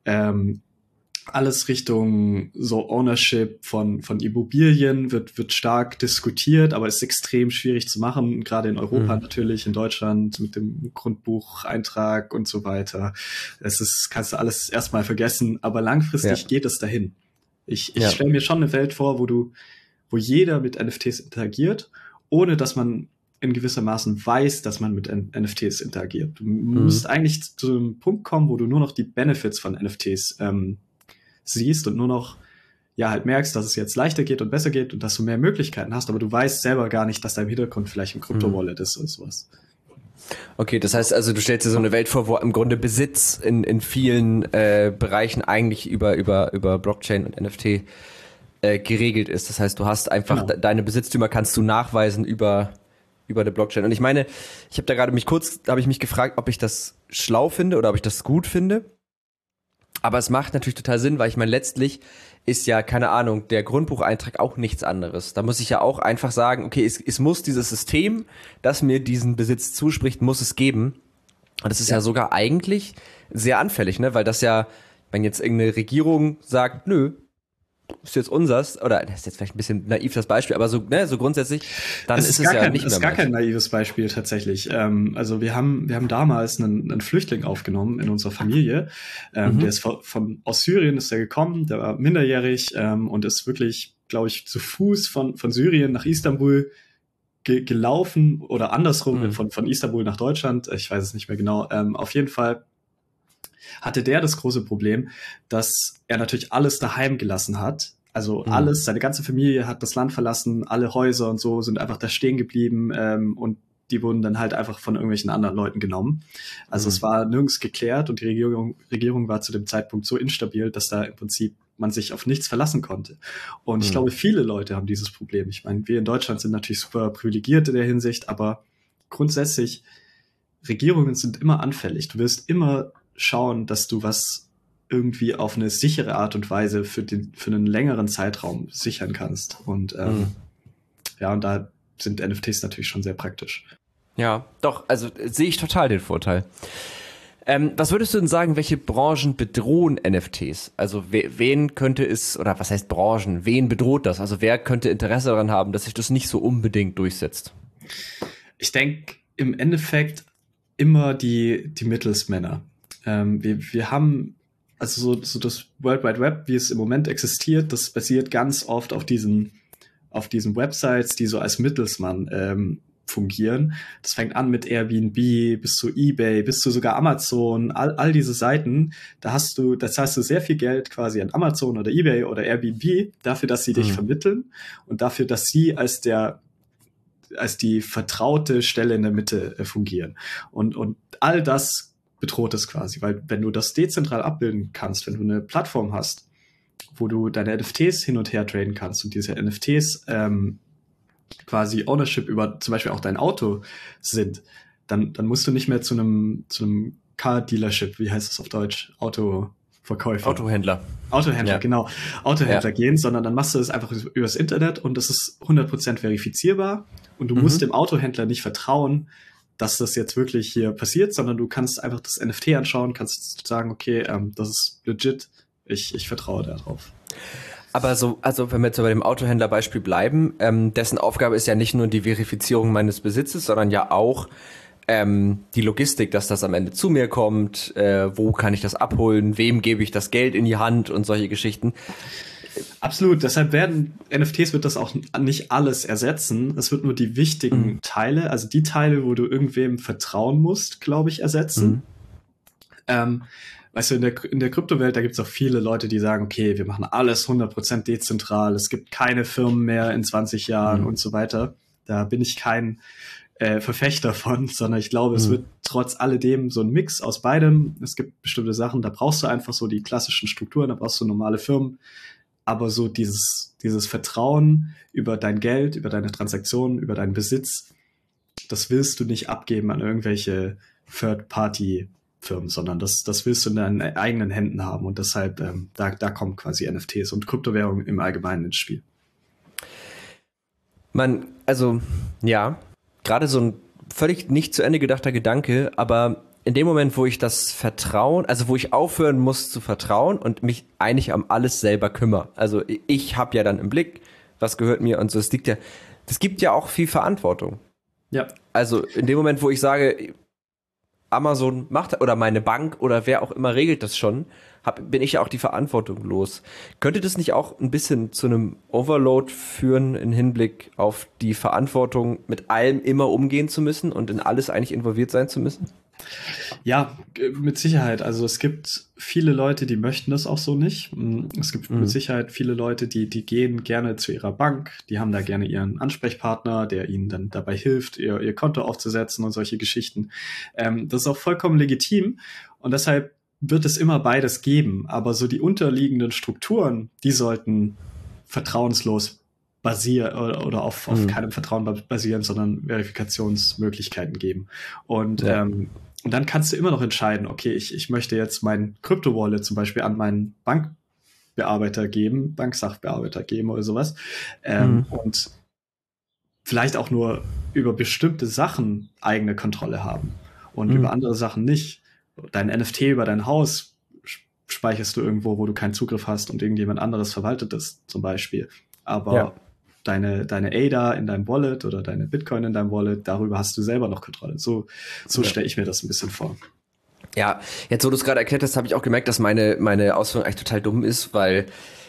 Alles Richtung so Ownership von Immobilien wird stark diskutiert, aber ist extrem schwierig zu machen, gerade in Europa natürlich, in Deutschland mit dem Grundbucheintrag und so weiter. Kannst du alles erstmal vergessen, aber langfristig geht es dahin. Ich stelle mir schon eine Welt vor, wo jeder mit NFTs interagiert, ohne dass man in gewissermaßen weiß, dass man mit NFTs interagiert. Du musst eigentlich zu einem Punkt kommen, wo du nur noch die Benefits von NFTs siehst und nur noch halt merkst, dass es jetzt leichter geht und besser geht und dass du mehr Möglichkeiten hast, aber du weißt selber gar nicht, dass da im Hintergrund vielleicht ein Krypto-Wallet ist oder sowas. Okay, das heißt also, du stellst dir so eine Welt vor, wo im Grunde Besitz in vielen Bereichen eigentlich über Blockchain und NFT geregelt ist. Das heißt, du hast einfach deine Besitztümer kannst du nachweisen über der Blockchain. Und ich meine, ich habe da gerade habe ich mich gefragt, ob ich das schlau finde oder ob ich das gut finde. Aber es macht natürlich total Sinn, weil ich meine, letztlich ist ja, keine Ahnung, der Grundbucheintrag auch nichts anderes. Da muss ich ja auch einfach sagen, okay, es muss dieses System, das mir diesen Besitz zuspricht, muss es geben. Und das ist ja sogar eigentlich sehr anfällig, ne? Weil das ja, wenn jetzt irgendeine Regierung sagt, nö, ist jetzt unsers, oder das ist jetzt vielleicht ein bisschen naiv das Beispiel, aber so grundsätzlich, dann ist es ja nicht mehr. Das ist gar kein naives Beispiel tatsächlich. Also wir haben damals einen Flüchtling aufgenommen in unserer Familie. Der ist aus Syrien ist der gekommen, der war minderjährig und ist wirklich, glaube ich, zu Fuß von Syrien nach Istanbul gelaufen oder andersrum von Istanbul nach Deutschland. Ich weiß es nicht mehr genau. Auf jeden Fall hatte der das große Problem, dass er natürlich alles daheim gelassen hat. Also alles, seine ganze Familie hat das Land verlassen, alle Häuser und so sind einfach da stehen geblieben und die wurden dann halt einfach von irgendwelchen anderen Leuten genommen. Also es war nirgends geklärt und die Regierung war zu dem Zeitpunkt so instabil, dass da im Prinzip man sich auf nichts verlassen konnte. Und ich glaube, viele Leute haben dieses Problem. Ich meine, wir in Deutschland sind natürlich super privilegiert in der Hinsicht, aber grundsätzlich, Regierungen sind immer anfällig. Du wirst immer schauen, dass du was irgendwie auf eine sichere Art und Weise für einen längeren Zeitraum sichern kannst. Und und da sind NFTs natürlich schon sehr praktisch. Ja, doch, also sehe ich total den Vorteil. Was würdest du denn sagen, welche Branchen bedrohen NFTs? Also wen könnte es, oder was heißt Branchen, wen bedroht das? Also wer könnte Interesse daran haben, dass sich das nicht so unbedingt durchsetzt? Ich denke im Endeffekt immer die Mittelsmänner. Wir haben also so das World Wide Web, wie es im Moment existiert, das basiert ganz oft auf diesen Websites, die so als Mittelsmann fungieren. Das fängt an mit Airbnb bis zu eBay, bis zu sogar Amazon, all diese Seiten. Da zahlst du sehr viel Geld quasi an Amazon oder eBay oder Airbnb dafür, dass sie dich vermitteln und dafür, dass sie als die vertraute Stelle in der Mitte fungieren. Und all das bedroht es quasi, weil wenn du das dezentral abbilden kannst, wenn du eine Plattform hast, wo du deine NFTs hin und her traden kannst und diese NFTs quasi Ownership über zum Beispiel auch dein Auto sind, dann musst du nicht mehr zu einem Car-Dealership, wie heißt das auf Deutsch? Autohändler, genau. Autohändler gehen, sondern dann machst du es einfach übers Internet und das ist 100% verifizierbar und du musst dem Autohändler nicht vertrauen, dass das jetzt wirklich hier passiert, sondern du kannst einfach das NFT anschauen, kannst sagen, okay, das ist legit, ich vertraue darauf. Aber also wenn wir jetzt bei dem Autohändlerbeispiel bleiben, dessen Aufgabe ist ja nicht nur die Verifizierung meines Besitzes, sondern ja auch die Logistik, dass das am Ende zu mir kommt, wo kann ich das abholen, wem gebe ich das Geld in die Hand und solche Geschichten. Absolut, deshalb NFTs wird das auch nicht alles ersetzen. Es wird nur die wichtigen Teile, also die Teile, wo du irgendwem vertrauen musst, glaube ich, ersetzen. Weißt du, in der Kryptowelt, da gibt es auch viele Leute, die sagen, okay, wir machen alles 100% dezentral, es gibt keine Firmen mehr in 20 Jahren und so weiter. Da bin ich kein Verfechter von, sondern ich glaube, es wird trotz alledem so ein Mix aus beidem. Es gibt bestimmte Sachen, da brauchst du einfach so die klassischen Strukturen, da brauchst du normale Firmen, aber so dieses Vertrauen über dein Geld, über deine Transaktionen, über deinen Besitz, das willst du nicht abgeben an irgendwelche Third-Party-Firmen, sondern das willst du in deinen eigenen Händen haben und deshalb, da kommen quasi NFTs und Kryptowährungen im Allgemeinen ins Spiel. Gerade so ein völlig nicht zu Ende gedachter Gedanke, aber in dem Moment, wo ich das Vertrauen, also wo ich aufhören muss zu vertrauen und mich eigentlich um alles selber kümmere, also ich habe ja dann im Blick, was gehört mir und so, das gibt ja auch viel Verantwortung. Ja. Also in dem Moment, wo ich sage, Amazon macht oder meine Bank oder wer auch immer regelt das schon, bin ich ja auch die Verantwortung los. Könnte das nicht auch ein bisschen zu einem Overload führen im Hinblick auf die Verantwortung, mit allem immer umgehen zu müssen und in alles eigentlich involviert sein zu müssen? Ja, mit Sicherheit. Also es gibt viele Leute, die möchten das auch so nicht. Es gibt mit Sicherheit viele Leute, die gehen gerne zu ihrer Bank, die haben da gerne ihren Ansprechpartner, der ihnen dann dabei hilft, ihr Konto aufzusetzen und solche Geschichten. Das ist auch vollkommen legitim und deshalb wird es immer beides geben. Aber so die unterliegenden Strukturen, die sollten vertrauenslos basieren oder auf keinem Vertrauen basieren, sondern Verifikationsmöglichkeiten geben. Und dann kannst du immer noch entscheiden, okay, ich möchte jetzt mein Krypto-Wallet zum Beispiel an meinen Banksachbearbeiter geben oder sowas. Und vielleicht auch nur über bestimmte Sachen eigene Kontrolle haben und über andere Sachen nicht. Dein NFT über dein Haus speicherst du irgendwo, wo du keinen Zugriff hast und irgendjemand anderes verwaltet das zum Beispiel. Aber deine ADA in deinem Wallet oder deine Bitcoin in deinem Wallet, darüber hast du selber noch Kontrolle. So stelle ich mir das ein bisschen vor. Ja, jetzt wo du es gerade erklärt hast, habe ich auch gemerkt, dass meine Ausführung eigentlich total dumm ist, weil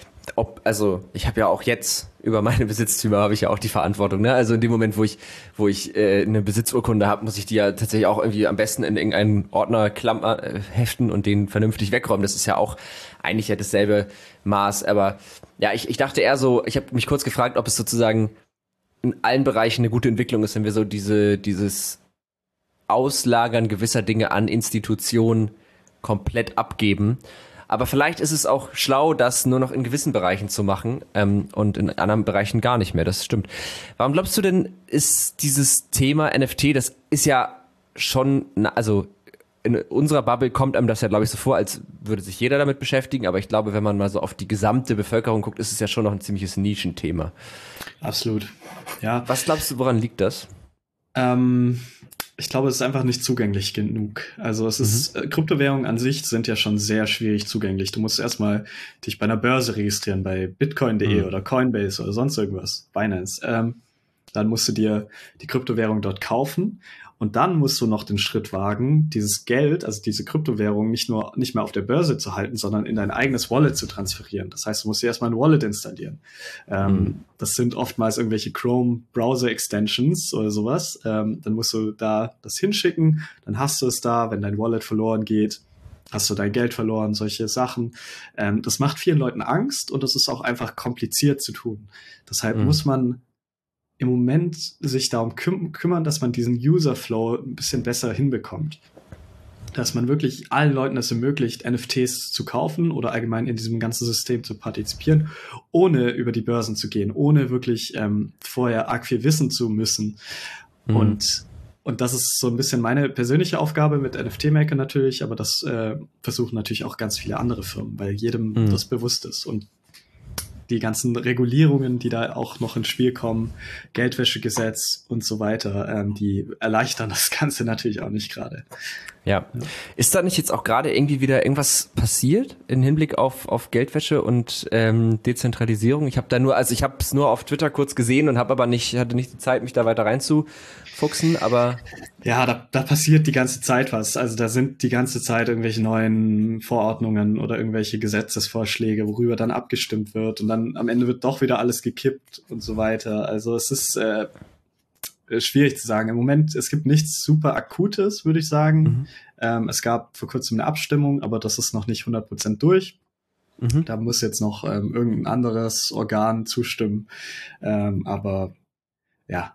ich habe ja auch jetzt über meine Besitztümer habe ich ja auch die Verantwortung, ne? Also in dem Moment, wo ich eine Besitzurkunde habe, muss ich die ja tatsächlich auch irgendwie am besten in irgendeinen Ordner heften und den vernünftig wegräumen. Das ist ja auch eigentlich ja dasselbe Maß, aber ja, ich dachte eher so, ich habe mich kurz gefragt, ob es sozusagen in allen Bereichen eine gute Entwicklung ist, wenn wir so dieses Auslagern gewisser Dinge an Institutionen komplett abgeben. Aber vielleicht ist es auch schlau, das nur noch in gewissen Bereichen zu machen und in anderen Bereichen gar nicht mehr. Das stimmt. Warum glaubst du denn, ist dieses Thema NFT, das ist ja schon, also in unserer Bubble kommt einem das ja, glaube ich, so vor, als würde sich jeder damit beschäftigen. Aber ich glaube, wenn man mal so auf die gesamte Bevölkerung guckt, ist es ja schon noch ein ziemliches Nischenthema. Absolut, ja. Was glaubst du, woran liegt das? Ich glaube, es ist einfach nicht zugänglich genug. Also es ist, Kryptowährungen an sich sind ja schon sehr schwierig zugänglich. Du musst erstmal dich bei einer Börse registrieren, bei bitcoin.de oder Coinbase oder sonst irgendwas, Binance. Dann musst du dir die Kryptowährung dort kaufen und dann musst du noch den Schritt wagen, dieses Geld, also diese Kryptowährung nicht mehr auf der Börse zu halten, sondern in dein eigenes Wallet zu transferieren. Das heißt, du musst dir erstmal ein Wallet installieren. Das sind oftmals irgendwelche Chrome-Browser-Extensions oder sowas. Dann musst du da das hinschicken, dann hast du es da. Wenn dein Wallet verloren geht, hast du dein Geld verloren, solche Sachen. Das macht vielen Leuten Angst und das ist auch einfach kompliziert zu tun. Deshalb muss man im Moment sich darum kümmern, dass man diesen User-Flow ein bisschen besser hinbekommt. Dass man wirklich allen Leuten es ermöglicht, NFTs zu kaufen oder allgemein in diesem ganzen System zu partizipieren, ohne über die Börsen zu gehen, ohne wirklich vorher arg viel wissen zu müssen. Und das ist so ein bisschen meine persönliche Aufgabe mit NFT-Maker natürlich, aber das versuchen natürlich auch ganz viele andere Firmen, weil jedem das bewusst ist. Und die ganzen Regulierungen, die da auch noch ins Spiel kommen, Geldwäschegesetz und so weiter, die erleichtern das Ganze natürlich auch nicht gerade. Ja. Ist da nicht jetzt auch gerade irgendwie wieder irgendwas passiert im Hinblick auf Geldwäsche und Dezentralisierung? Ich habe es nur auf Twitter kurz gesehen und hatte nicht die Zeit, mich da weiter reinzufuchsen, aber ja, da passiert die ganze Zeit was. Also da sind die ganze Zeit irgendwelche neuen Verordnungen oder irgendwelche Gesetzesvorschläge, worüber dann abgestimmt wird und dann am Ende wird doch wieder alles gekippt und so weiter. Also es ist schwierig zu sagen. Im Moment, es gibt nichts super Akutes, würde ich sagen. Es gab vor kurzem eine Abstimmung, aber das ist noch nicht 100% durch. Da muss jetzt noch irgendein anderes Organ zustimmen. Aber ja,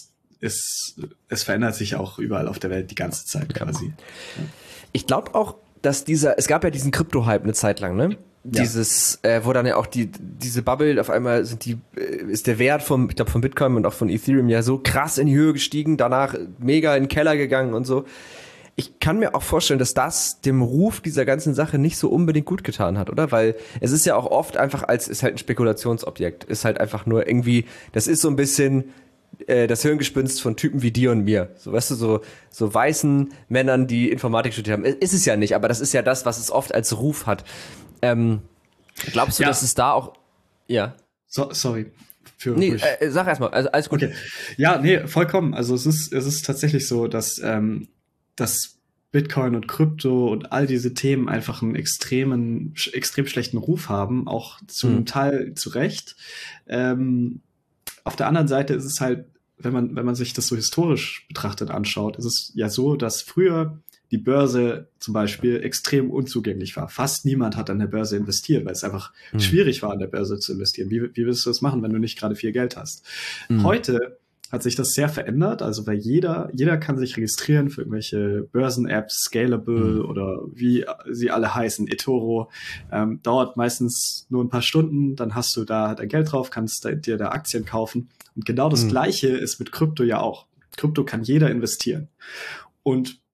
es verändert sich auch überall auf der Welt die ganze Zeit quasi. Ich glaube auch, dass es gab ja diesen Krypto-Hype eine Zeit lang, ne? Dieses, wo dann ja auch diese Bubble, auf einmal ist der Wert von Bitcoin und auch von Ethereum ja so krass in die Höhe gestiegen, danach mega in den Keller gegangen und so. Ich kann mir auch vorstellen, dass das dem Ruf dieser ganzen Sache nicht so unbedingt gut getan hat, oder? Weil es ist ja auch oft einfach ist halt ein Spekulationsobjekt, ist halt einfach nur irgendwie, das ist so ein bisschen das Hirngespinst von Typen wie dir und mir. So, weißt du, so weißen Männern, die Informatik studiert haben. Ist es ja nicht, aber das ist ja das, was es oft als Ruf hat. Glaubst du, dass es da auch, ja? Sorry. Sag erstmal, also alles gut. Okay. Ja, nee, vollkommen. Also es ist tatsächlich so, dass Bitcoin und Krypto und all diese Themen einfach einen extrem schlechten Ruf haben, auch zum Teil zu Recht. Auf der anderen Seite ist es halt, wenn man sich das so historisch betrachtet anschaut, ist es ja so, dass früher die Börse zum Beispiel extrem unzugänglich war. Fast niemand hat an der Börse investiert, weil es einfach schwierig war, an der Börse zu investieren. Wie willst du das machen, wenn du nicht gerade viel Geld hast? Heute hat sich das sehr verändert, also weil jeder kann sich registrieren für irgendwelche Börsen-Apps, Scalable oder wie sie alle heißen, eToro, dauert meistens nur ein paar Stunden, dann hast du da dein Geld drauf, kannst dir da Aktien kaufen und genau das Gleiche ist mit Krypto ja auch. Krypto kann jeder investieren und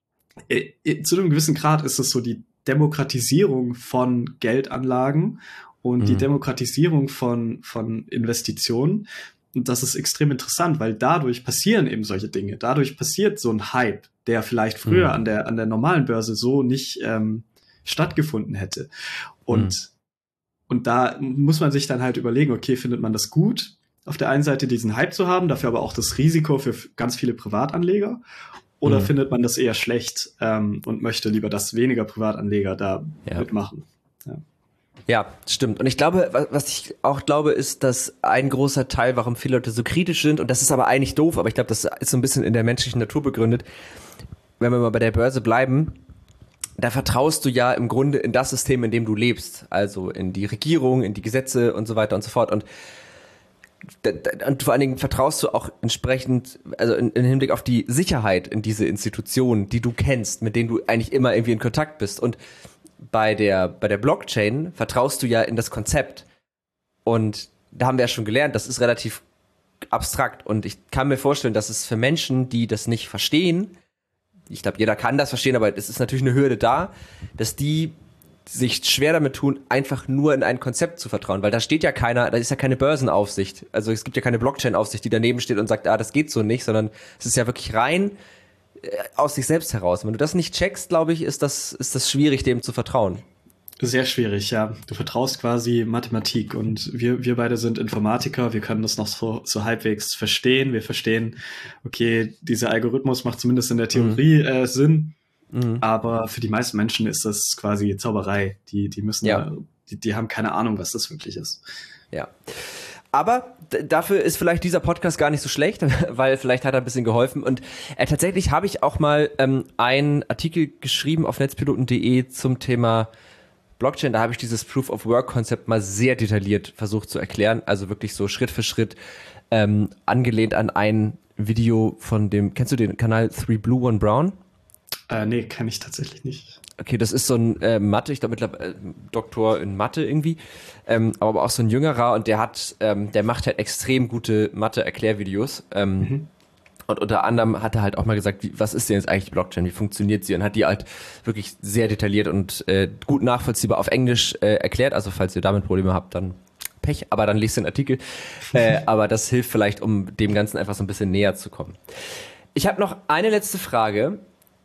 zu einem gewissen Grad ist es so die Demokratisierung von Geldanlagen und die Demokratisierung von Investitionen. Und das ist extrem interessant, weil dadurch passieren eben solche Dinge. Dadurch passiert so ein Hype, der vielleicht früher an der normalen Börse so nicht stattgefunden hätte. Und da muss man sich dann halt überlegen, okay, findet man das gut, auf der einen Seite diesen Hype zu haben, dafür aber auch das Risiko für ganz viele Privatanleger? Oder findet man das eher schlecht und möchte lieber, dass weniger Privatanleger da mitmachen? Ja, stimmt. Und ich glaube, was ich auch glaube, ist, dass ein großer Teil, warum viele Leute so kritisch sind, und das ist aber eigentlich doof, aber ich glaube, das ist so ein bisschen in der menschlichen Natur begründet, wenn wir mal bei der Börse bleiben, da vertraust du ja im Grunde in das System, in dem du lebst. Also in die Regierung, in die Gesetze und so weiter und so fort. Und vor allen Dingen vertraust du auch entsprechend, also in Hinblick auf die Sicherheit in diese Institutionen, die du kennst, mit denen du eigentlich immer irgendwie in Kontakt bist. Und bei der Blockchain vertraust du ja in das Konzept. Und da haben wir ja schon gelernt, das ist relativ abstrakt. Und ich kann mir vorstellen, dass es für Menschen, die das nicht verstehen, ich glaube, jeder kann das verstehen, aber es ist natürlich eine Hürde da, dass die sich schwer damit tun, einfach nur in ein Konzept zu vertrauen, weil da ist ja keine Börsenaufsicht, also es gibt ja keine Blockchain-Aufsicht, die daneben steht und sagt, das geht so nicht, sondern es ist ja wirklich rein aus sich selbst heraus. Wenn du das nicht checkst, glaube ich, ist das schwierig, dem zu vertrauen. Sehr schwierig, ja. Du vertraust quasi Mathematik und wir beide sind Informatiker, wir können das noch so halbwegs verstehen. Wir verstehen, okay, dieser Algorithmus macht zumindest in der Theorie Sinn, aber für die meisten Menschen ist das quasi Zauberei. Die müssen die haben keine Ahnung, was das wirklich ist. Ja. Aber dafür ist vielleicht dieser Podcast gar nicht so schlecht, weil vielleicht hat er ein bisschen geholfen. Und tatsächlich habe ich auch mal einen Artikel geschrieben auf netzpiloten.de zum Thema Blockchain. Da habe ich dieses Proof-of-Work-Konzept mal sehr detailliert versucht zu erklären. Also wirklich so Schritt für Schritt angelehnt an ein Video von kennst du den Kanal 3 Blue 1 Brown? Nee, kann ich tatsächlich nicht. Okay, das ist so ein Mathe, ich glaube mittlerweile Doktor in Mathe irgendwie, aber auch so ein Jüngerer und der macht halt extrem gute Mathe-Erklärvideos. Und unter anderem hat er halt auch mal gesagt, was ist denn jetzt eigentlich Blockchain, wie funktioniert sie? Und hat die halt wirklich sehr detailliert und gut nachvollziehbar auf Englisch erklärt. Also falls ihr damit Probleme habt, dann Pech, aber dann lest den Artikel. Aber das hilft vielleicht, um dem Ganzen einfach so ein bisschen näher zu kommen. Ich habe noch eine letzte Frage.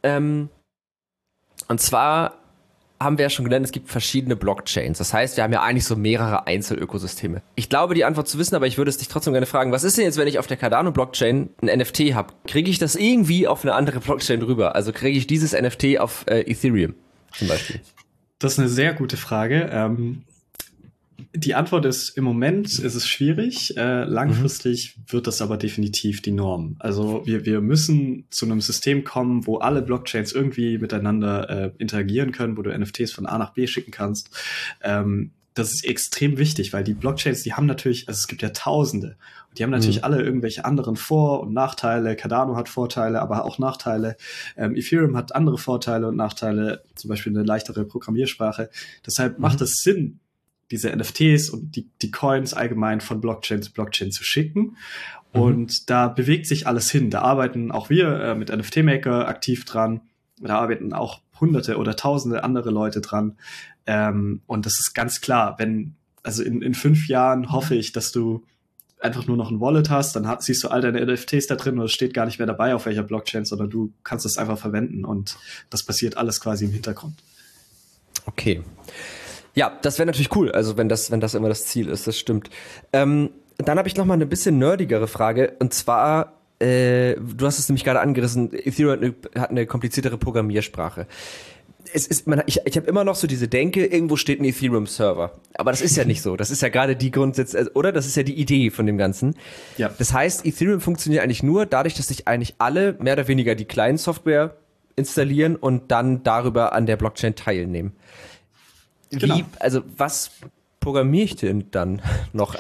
Und zwar haben wir ja schon gelernt, es gibt verschiedene Blockchains. Das heißt, wir haben ja eigentlich so mehrere Einzelökosysteme. Ich glaube, die Antwort zu wissen, aber ich würde es dich trotzdem gerne fragen, was ist denn jetzt, wenn ich auf der Cardano-Blockchain ein NFT habe? Kriege ich das irgendwie auf eine andere Blockchain rüber? Also kriege ich dieses NFT auf Ethereum zum Beispiel? Das ist eine sehr gute Frage. Die Antwort ist, im Moment ist es schwierig. Langfristig wird das aber definitiv die Norm. Also wir müssen zu einem System kommen, wo alle Blockchains irgendwie miteinander interagieren können, wo du NFTs von A nach B schicken kannst. das ist extrem wichtig, weil die Blockchains, die haben natürlich, also es gibt ja Tausende. Und die haben natürlich alle irgendwelche anderen Vor- und Nachteile. Cardano hat Vorteile, aber auch Nachteile. Ethereum hat andere Vorteile und Nachteile, zum Beispiel eine leichtere Programmiersprache. Deshalb macht es Sinn, diese NFTs und die Coins allgemein von Blockchain zu Blockchain zu schicken. Und da bewegt sich alles hin. Da arbeiten auch wir mit NFT-Maker aktiv dran. Da arbeiten auch Hunderte oder Tausende andere Leute dran. Und das ist ganz klar, also in 5 Jahren hoffe ich, dass du einfach nur noch ein Wallet hast, dann siehst du all deine NFTs da drin und es steht gar nicht mehr dabei, auf welcher Blockchain, sondern du kannst es einfach verwenden und das passiert alles quasi im Hintergrund. Okay. Ja, das wäre natürlich cool, also wenn das immer das Ziel ist, das stimmt. Dann habe ich noch mal eine bisschen nerdigere Frage, und zwar, du hast es nämlich gerade angerissen, Ethereum hat eine kompliziertere Programmiersprache. Ich habe immer noch so diese Denke, irgendwo steht ein Ethereum-Server. Aber das ist ja nicht so. Das ist ja gerade die oder? Das ist ja die Idee von dem Ganzen. Ja. Das heißt, Ethereum funktioniert eigentlich nur dadurch, dass sich eigentlich alle mehr oder weniger die Client-Software installieren und dann darüber an der Blockchain teilnehmen. Genau. Was programmiere ich denn dann noch?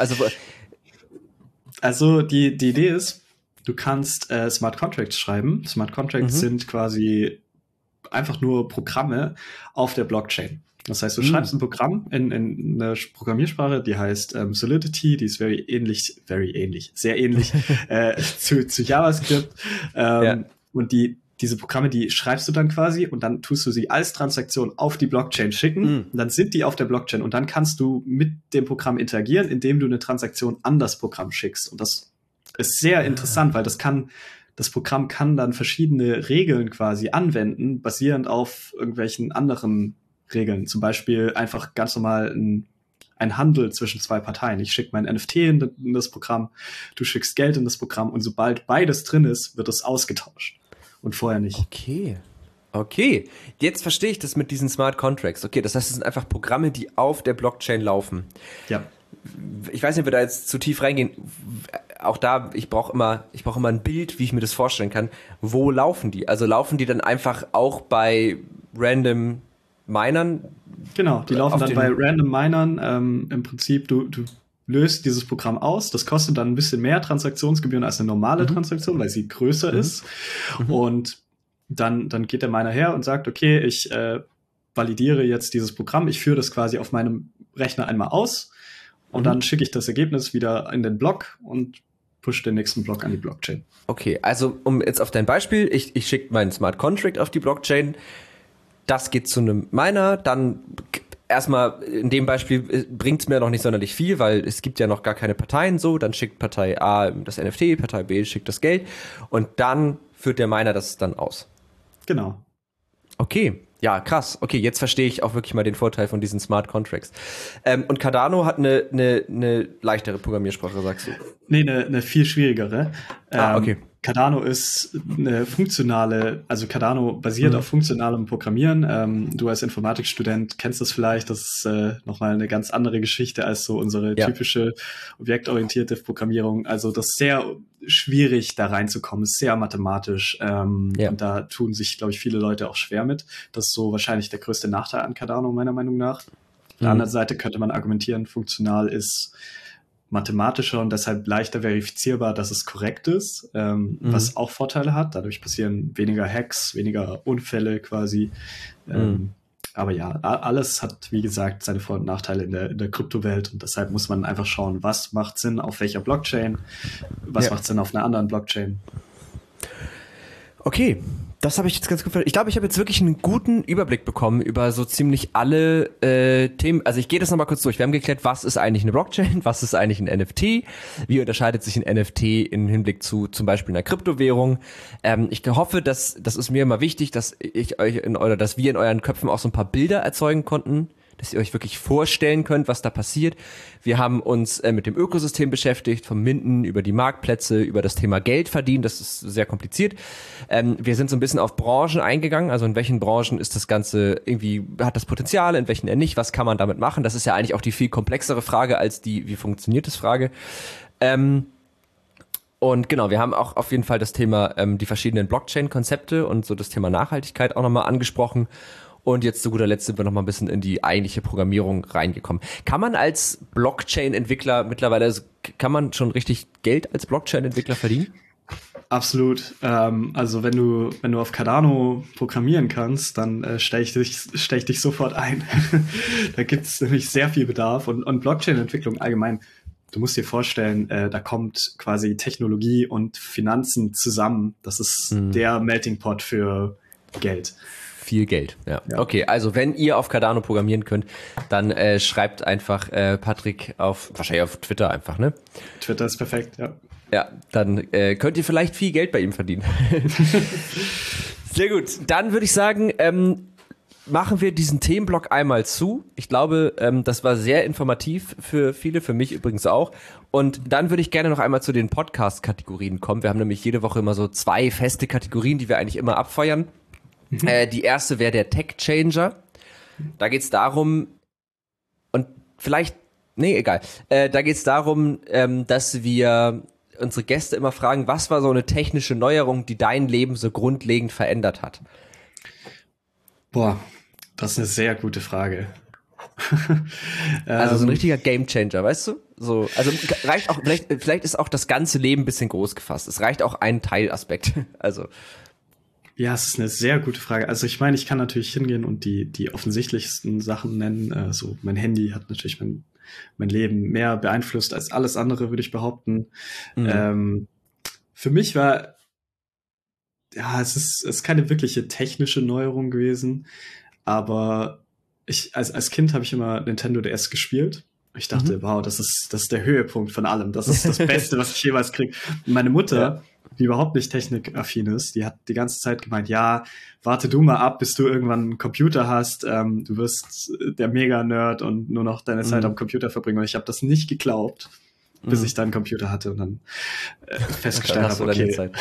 Also die Idee ist, du kannst Smart Contracts schreiben. Smart Contracts sind quasi einfach nur Programme auf der Blockchain. Das heißt, du schreibst ein Programm in einer Programmiersprache, die heißt Solidity, die ist sehr ähnlich zu JavaScript. Und diese Programme, die schreibst du dann quasi und dann tust du sie als Transaktion auf die Blockchain schicken. Und dann sind die auf der Blockchain und dann kannst du mit dem Programm interagieren, indem du eine Transaktion an das Programm schickst. Und das ist sehr interessant, weil das Programm kann dann verschiedene Regeln quasi anwenden, basierend auf irgendwelchen anderen Regeln. Zum Beispiel einfach ganz normal ein Handel zwischen 2 Parteien. Ich schicke mein NFT in das Programm, du schickst Geld in das Programm und sobald beides drin ist, wird es ausgetauscht. Und vorher nicht. Okay. Jetzt verstehe ich das mit diesen Smart Contracts. Okay, das heißt, es sind einfach Programme, die auf der Blockchain laufen. Ja. Ich weiß nicht, ob wir da jetzt zu tief reingehen. Auch da, ich brauche immer ein Bild, wie ich mir das vorstellen kann. Wo laufen die? Also laufen die dann einfach auch bei random Minern? Genau, die laufen dann bei random Minern. Im Prinzip, du löst dieses Programm aus. Das kostet dann ein bisschen mehr Transaktionsgebühren als eine normale Transaktion, weil sie größer ist. Und dann geht der Miner her und sagt, okay, ich validiere jetzt dieses Programm. Ich führe das quasi auf meinem Rechner einmal aus. Und dann schicke ich das Ergebnis wieder in den Block und push den nächsten Block an die Blockchain. Okay, also um jetzt auf dein Beispiel, ich schicke meinen Smart Contract auf die Blockchain, das geht zu einem Miner, dann erstmal in dem Beispiel bringt es mir noch nicht sonderlich viel, weil es gibt ja noch gar keine Parteien so, dann schickt Partei A das NFT, Partei B schickt das Geld und dann führt der Miner das dann aus. Genau. Okay. Ja, krass. Okay, jetzt verstehe ich auch wirklich mal den Vorteil von diesen Smart Contracts. Und Cardano hat eine leichtere Programmiersprache, sagst du? Nee, eine viel schwierigere. Okay. Cardano ist eine Cardano basiert auf funktionalem Programmieren. Du als Informatikstudent kennst das vielleicht, das ist nochmal eine ganz andere Geschichte als so unsere typische objektorientierte Programmierung. Also das ist sehr schwierig, da reinzukommen, ist sehr mathematisch und da tun sich, glaube ich, viele Leute auch schwer mit. Das ist so wahrscheinlich der größte Nachteil an Cardano, meiner Meinung nach. Auf der anderen Seite könnte man argumentieren, funktional ist mathematischer und deshalb leichter verifizierbar, dass es korrekt ist, was auch Vorteile hat. Dadurch passieren weniger Hacks, weniger Unfälle quasi. Aber ja, alles hat, wie gesagt, seine Vor- und Nachteile in der Kryptowelt und deshalb muss man einfach schauen, was macht Sinn auf welcher Blockchain, was macht Sinn auf einer anderen Blockchain. Okay, das habe ich jetzt ganz gut verstanden. Ich glaube, ich habe jetzt wirklich einen guten Überblick bekommen über so ziemlich alle Themen. Also ich gehe das nochmal kurz durch. Wir haben geklärt, was ist eigentlich eine Blockchain, was ist eigentlich ein NFT, wie unterscheidet sich ein NFT im Hinblick zu zum Beispiel einer Kryptowährung. Ich hoffe, das ist mir immer wichtig, dass dass wir in euren Köpfen auch so ein paar Bilder erzeugen konnten, dass ihr euch wirklich vorstellen könnt, was da passiert. Wir haben uns mit dem Ökosystem beschäftigt, vom Minden über die Marktplätze, über das Thema Geld verdienen, das ist sehr kompliziert. Wir sind so ein bisschen auf Branchen eingegangen, also in welchen Branchen ist das Ganze irgendwie, hat das Potenzial, in welchen eher nicht, was kann man damit machen? Das ist ja eigentlich auch die viel komplexere Frage als die, wie funktioniert das Frage. Und genau, wir haben auch auf jeden Fall das Thema, die verschiedenen Blockchain-Konzepte und so das Thema Nachhaltigkeit auch nochmal angesprochen. Und jetzt zu guter Letzt sind wir noch mal ein bisschen in die eigentliche Programmierung reingekommen. Kann man als Blockchain-Entwickler mittlerweile, also kann man schon richtig Geld als Blockchain-Entwickler verdienen? Absolut. Also wenn du auf Cardano programmieren kannst, dann stell ich dich sofort ein. Da gibt es nämlich sehr viel Bedarf und Blockchain-Entwicklung allgemein. Du musst dir vorstellen, da kommt quasi Technologie und Finanzen zusammen. Das ist der Melting Pot für Geld. Viel Geld, ja. Okay, also wenn ihr auf Cardano programmieren könnt, dann schreibt einfach Patrick wahrscheinlich auf Twitter einfach, ne? Twitter ist perfekt, ja. Ja, dann könnt ihr vielleicht viel Geld bei ihm verdienen. Sehr gut. Dann würde ich sagen, machen wir diesen Themenblock einmal zu. Ich glaube, das war sehr informativ für viele, für mich übrigens auch. Und dann würde ich gerne noch einmal zu den Podcast-Kategorien kommen. Wir haben nämlich jede Woche immer so 2 feste Kategorien, die wir eigentlich immer abfeuern. Die erste wäre der Tech-Changer. Da geht es darum, und vielleicht, egal. Da geht es darum, dass wir unsere Gäste immer fragen, was war so eine technische Neuerung, die dein Leben so grundlegend verändert hat? Boah, das ist eine sehr gute Frage. Also so ein richtiger Gamechanger, weißt du? So, also reicht auch, vielleicht ist auch das ganze Leben ein bisschen groß gefasst. Es reicht auch ein Teilaspekt. Also. Ja, es ist eine sehr gute Frage. Also ich meine, ich kann natürlich hingehen und die offensichtlichsten Sachen nennen. So mein Handy hat natürlich mein Leben mehr beeinflusst als alles andere, würde ich behaupten. Für mich war, ja, es ist keine wirkliche technische Neuerung gewesen, aber als Kind habe ich immer Nintendo DS gespielt. Ich dachte, wow, das ist der Höhepunkt von allem. Das ist das Beste, was ich jemals kriege. Meine Mutter, die überhaupt nicht technikaffin ist, die hat die ganze Zeit gemeint, ja, warte du mal ab, bis du irgendwann einen Computer hast. Du wirst der Mega-Nerd und nur noch deine Zeit am Computer verbringen. Und ich habe das nicht geglaubt, bis ich dann einen Computer hatte und dann festgestellt habe, okay. Zeit.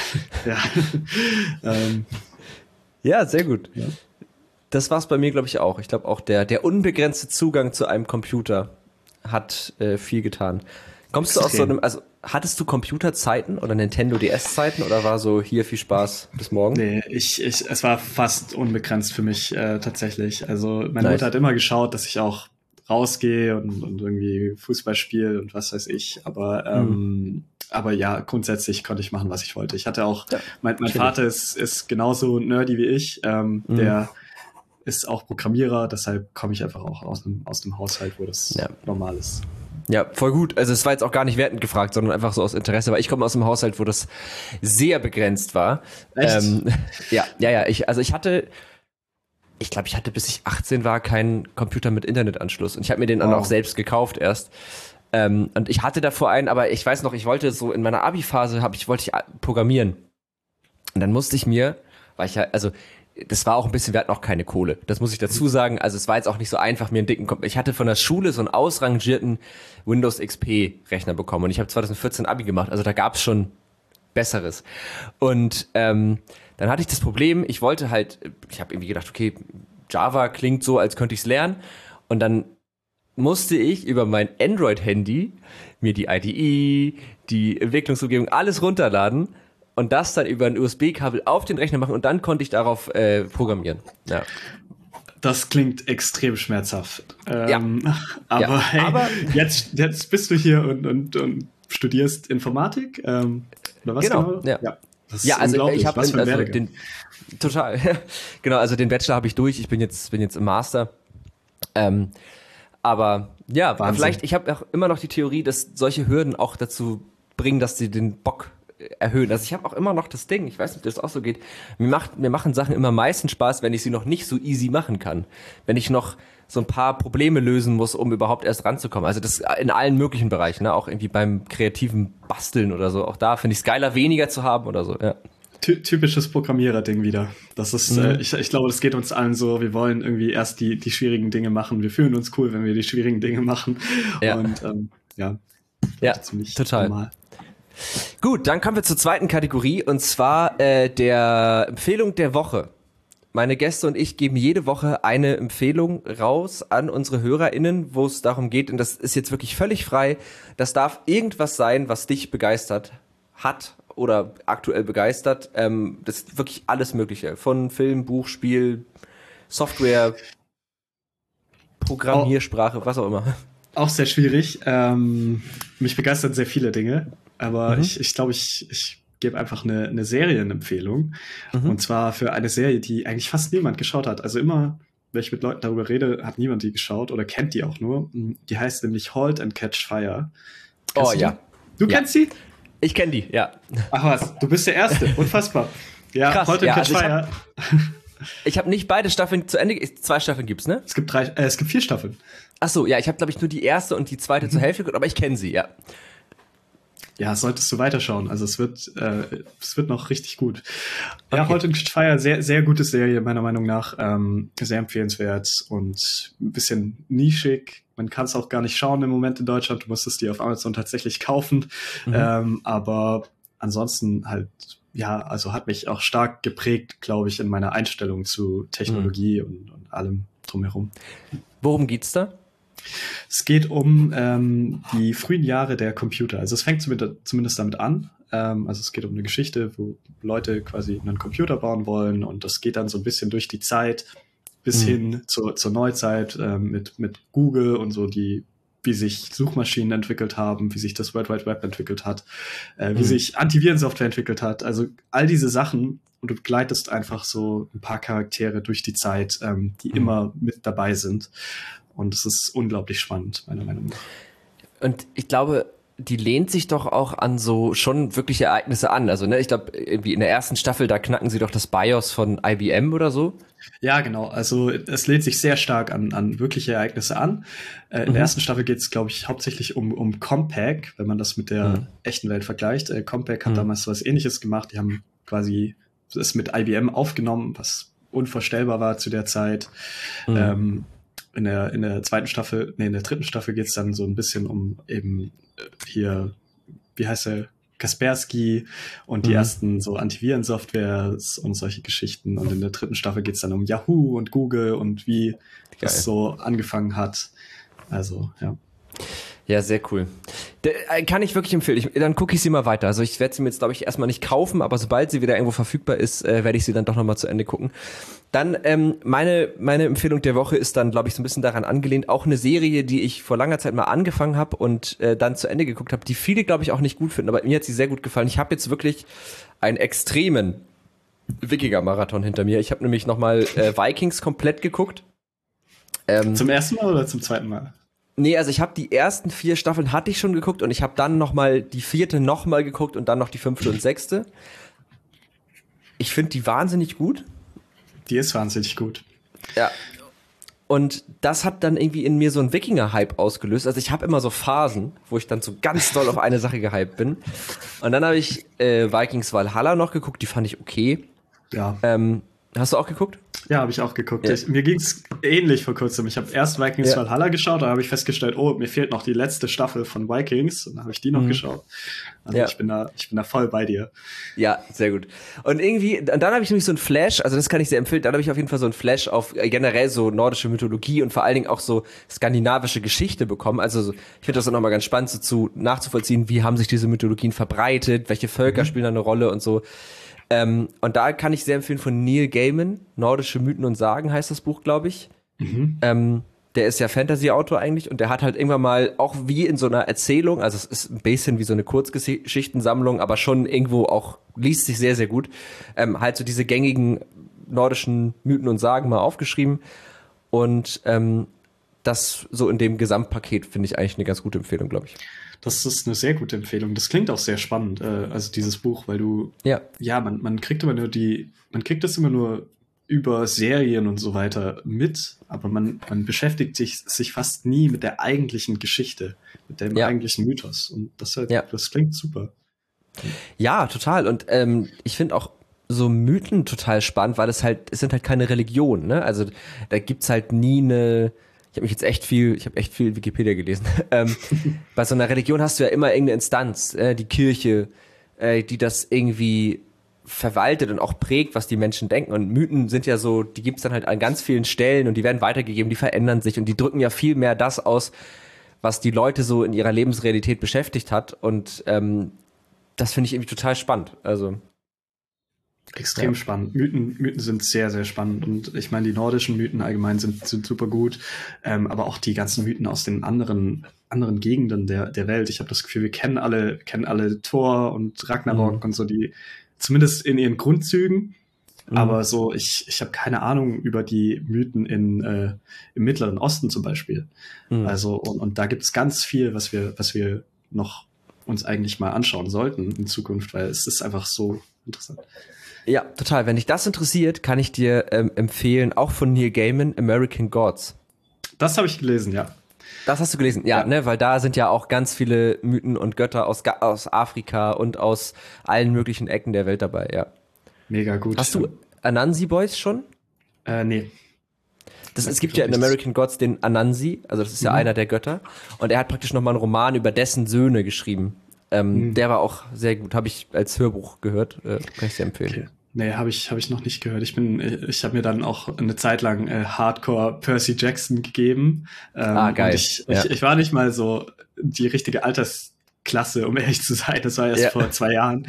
Ja, sehr gut. Ja. Das war's bei mir, glaube ich, auch. Ich glaube auch, der unbegrenzte Zugang zu einem Computer hat viel getan. Kommst du aus so einem, also hattest du Computerzeiten oder Nintendo DS-Zeiten oder war so hier viel Spaß bis morgen? Nee, es war fast unbegrenzt für mich tatsächlich. Also meine Mutter hat immer geschaut, dass ich auch rausgehe und irgendwie Fußball spiele und was weiß ich. Aber ja, grundsätzlich konnte ich machen, was ich wollte. Ich hatte auch, mein Vater ist genauso nerdy wie ich. Der ist auch Programmierer, deshalb komme ich einfach auch aus dem Haushalt, wo das normal ist. Ja, voll gut. Also es war jetzt auch gar nicht wertend gefragt, sondern einfach so aus Interesse, weil ich komme aus einem Haushalt, wo das sehr begrenzt war. Echt? Ja. Ich glaube, ich hatte, bis ich 18 war, keinen Computer mit Internetanschluss. Und ich habe mir den dann auch selbst gekauft erst. Und ich hatte davor einen, aber ich weiß noch, ich wollte so in meiner Abi-Phase, wollte ich programmieren. Und dann musste ich mir, das war auch ein bisschen, wir hatten auch keine Kohle. Das muss ich dazu sagen. Also es war jetzt auch nicht so einfach, mir einen dicken Computer. Ich hatte von der Schule so einen ausrangierten Windows XP-Rechner bekommen. Und ich habe 2014 Abi gemacht. Also da gab es schon Besseres. Und dann hatte ich das Problem, ich habe irgendwie gedacht, okay, Java klingt so, als könnte ich es lernen. Und dann musste ich über mein Android-Handy mir die IDE, die Entwicklungsumgebung, alles runterladen. Und das dann über ein USB-Kabel auf den Rechner machen und dann konnte ich darauf programmieren. Ja. Das klingt extrem schmerzhaft. Aber jetzt bist du hier und studierst Informatik? Oder was genau? Ja. Das ist also ich habe total. Genau, also den Bachelor habe ich durch. Ich bin jetzt im Master. Aber ja, Wahnsinn. Vielleicht, ich habe auch immer noch die Theorie, dass solche Hürden auch dazu bringen, dass sie den Bock erhöhen. Also ich habe auch immer noch das Ding, ich weiß nicht, ob das auch so geht, mir machen Sachen immer meistens Spaß, wenn ich sie noch nicht so easy machen kann. Wenn ich noch so ein paar Probleme lösen muss, um überhaupt erst ranzukommen. Also das in allen möglichen Bereichen, ne? Auch irgendwie beim kreativen Basteln oder so. Auch da finde ich es geiler, weniger zu haben oder so, ja. Typisches Programmierer-Ding wieder. Das ist, ich glaube, das geht uns allen so, wir wollen irgendwie erst die schwierigen Dinge machen. Wir fühlen uns cool, wenn wir die schwierigen Dinge machen. Ja. Und ziemlich total normal. Gut, dann kommen wir zur zweiten Kategorie und zwar der Empfehlung der Woche. Meine Gäste und ich geben jede Woche eine Empfehlung raus an unsere HörerInnen, wo es darum geht, und das ist jetzt wirklich völlig frei, das darf irgendwas sein, was dich begeistert hat oder aktuell begeistert. Das ist wirklich alles Mögliche, von Film, Buch, Spiel, Software, Programmiersprache, was auch immer? Auch sehr schwierig. Mich begeistern sehr viele Dinge, aber ich glaube, ich gebe einfach eine Serienempfehlung. Und zwar für eine Serie, die eigentlich fast niemand geschaut hat. Also immer, wenn ich mit Leuten darüber rede, hat niemand die geschaut oder kennt die auch nur. Die heißt nämlich Halt and Catch Fire. Kennst du die? Du kennst die? Ich kenne die, ja. Ach was, du bist der Erste. Unfassbar. Ja, krass, Halt and Catch Fire. Ich habe nicht beide Staffeln zu Ende. 2 Staffeln gibt's, ne? Es gibt 4 Staffeln. Ach so, ja, ich habe glaube ich nur die erste und die zweite zur Hälfte geguckt, aber ich kenne sie, ja. Ja, solltest du weiterschauen. Also es wird noch richtig gut. Ja, Halt and Catch Fire, sehr, sehr gute Serie, meiner Meinung nach. Sehr empfehlenswert und ein bisschen nischig. Man kann es auch gar nicht schauen im Moment in Deutschland. Du musst es dir auf Amazon tatsächlich kaufen. Aber ansonsten halt, ja, also hat mich auch stark geprägt, glaube ich, in meiner Einstellung zu Technologie und allem drumherum. Worum geht's da? Es geht um die frühen Jahre der Computer. Also es fängt zumindest damit an. Also es geht um eine Geschichte, wo Leute quasi einen Computer bauen wollen und das geht dann so ein bisschen durch die Zeit bis hin zur Neuzeit mit Google und so, wie sich Suchmaschinen entwickelt haben, wie sich das World Wide Web entwickelt hat, wie sich Antivirensoftware entwickelt hat. Also all diese Sachen und du begleitest einfach so ein paar Charaktere durch die Zeit, die immer mit dabei sind. Und es ist unglaublich spannend, meiner Meinung nach. Und ich glaube, die lehnt sich doch auch an so schon wirkliche Ereignisse an. Also, ne, ich glaube, irgendwie in der ersten Staffel, da knacken sie doch das BIOS von IBM oder so. Ja, genau. Also es lehnt sich sehr stark an wirkliche Ereignisse an. In der ersten Staffel geht es, glaube ich, hauptsächlich um Compaq, wenn man das mit der echten Welt vergleicht. Compaq hat damals was Ähnliches gemacht. Die haben quasi es mit IBM aufgenommen, was unvorstellbar war zu der Zeit. In der dritten Staffel geht es dann so ein bisschen um eben hier, wie heißt er, Kaspersky und die ersten so Antivirensoftwares und solche Geschichten. Und in der dritten Staffel geht es dann um Yahoo und Google und wie das so angefangen hat. Also, ja. Ja, sehr cool. Kann ich wirklich empfehlen. Dann gucke ich sie mal weiter. Also ich werde sie mir jetzt, glaube ich, erstmal nicht kaufen, aber sobald sie wieder irgendwo verfügbar ist, werde ich sie dann doch nochmal zu Ende gucken. Dann meine Empfehlung der Woche ist dann, glaube ich, so ein bisschen daran angelehnt, auch eine Serie, die ich vor langer Zeit mal angefangen habe und dann zu Ende geguckt habe, die viele, glaube ich, auch nicht gut finden, aber mir hat sie sehr gut gefallen. Ich habe jetzt wirklich einen extremen Wikinger-Marathon hinter mir. Ich habe nämlich nochmal Vikings komplett geguckt. Zum ersten Mal oder zum zweiten Mal? Nee, also ich habe die ersten 4 Staffeln hatte ich schon geguckt und ich habe dann nochmal die 4. nochmal geguckt und dann noch die 5. und 6. Ich finde die wahnsinnig gut. Die ist wahnsinnig gut. Ja. Und das hat dann irgendwie in mir so einen Wikinger-Hype ausgelöst. Also ich habe immer so Phasen, wo ich dann so ganz doll auf eine Sache gehypt bin. Und dann habe ich Vikings Valhalla noch geguckt, die fand ich okay. Ja. Hast du auch geguckt? Ja, habe ich auch geguckt. Ja. Mir ging's ähnlich vor kurzem. Ich habe erst Vikings Valhalla geschaut, da habe ich festgestellt, oh, mir fehlt noch die letzte Staffel von Vikings. Und dann habe ich die noch geschaut. Also ich bin da voll bei dir. Ja, sehr gut. Und irgendwie, dann habe ich nämlich so ein Flash, also das kann ich sehr empfehlen, dann habe ich auf jeden Fall so ein Flash auf generell so nordische Mythologie und vor allen Dingen auch so skandinavische Geschichte bekommen. Also so, ich finde das auch nochmal ganz spannend so nachzuvollziehen, wie haben sich diese Mythologien verbreitet, welche Völker spielen da eine Rolle und so. Und da kann ich sehr empfehlen von Neil Gaiman, Nordische Mythen und Sagen heißt das Buch, glaube ich. Der ist ja Fantasy-Autor eigentlich und der hat halt irgendwann mal, auch wie in so einer Erzählung, also es ist ein bisschen wie so eine Kurzgeschichtensammlung, aber schon irgendwo auch, liest sich sehr, sehr gut, halt so diese gängigen nordischen Mythen und Sagen mal aufgeschrieben und das so in dem Gesamtpaket finde ich eigentlich eine ganz gute Empfehlung, glaube ich. Das ist eine sehr gute Empfehlung. Das klingt auch sehr spannend, also dieses Buch, weil du, man kriegt das immer nur über Serien und so weiter mit, aber man beschäftigt sich fast nie mit der eigentlichen Geschichte, mit dem eigentlichen Mythos. Und das klingt super. Ja, total. Und ich finde auch so Mythen total spannend, weil es sind halt keine Religionen, ne? Also da gibt's halt nie eine. Ich habe echt viel Wikipedia gelesen. Bei so einer Religion hast du ja immer irgendeine Instanz, die Kirche, die das irgendwie verwaltet und auch prägt, was die Menschen denken. Und Mythen sind ja so, die gibt's dann halt an ganz vielen Stellen und die werden weitergegeben, die verändern sich und die drücken ja viel mehr das aus, was die Leute so in ihrer Lebensrealität beschäftigt hat. Und das finde ich irgendwie total spannend. Also Extrem spannend. Mythen sind sehr, sehr spannend. Und ich meine, die nordischen Mythen allgemein sind super gut. Aber auch die ganzen Mythen aus den anderen Gegenden der Welt. Ich habe das Gefühl, wir kennen alle Thor und Ragnarok und so, die zumindest in ihren Grundzügen. Aber so, ich habe keine Ahnung über die Mythen im Mittleren Osten zum Beispiel. Also, und da gibt es ganz viel, was wir noch uns eigentlich mal anschauen sollten in Zukunft, weil es ist einfach so interessant. Ja, total. Wenn dich das interessiert, kann ich dir empfehlen, auch von Neil Gaiman, American Gods. Das habe ich gelesen, ja. Das hast du gelesen, ja. Ne, weil da sind ja auch ganz viele Mythen und Götter aus Afrika und aus allen möglichen Ecken der Welt dabei, ja. Mega gut. Hast du Anansi Boys schon? Nee. Es gibt ja in American Gods den Anansi, also das ist ja einer der Götter. Und er hat praktisch nochmal einen Roman über dessen Söhne geschrieben. Der war auch sehr gut, habe ich als Hörbuch gehört, kann ich sehr empfehlen. Okay. Nee, habe ich noch nicht gehört. Ich habe mir dann auch eine Zeit lang Hardcore Percy Jackson gegeben. Geil. Und ich war nicht mal so die richtige Altersklasse, um ehrlich zu sein. Das war erst vor 2 Jahren.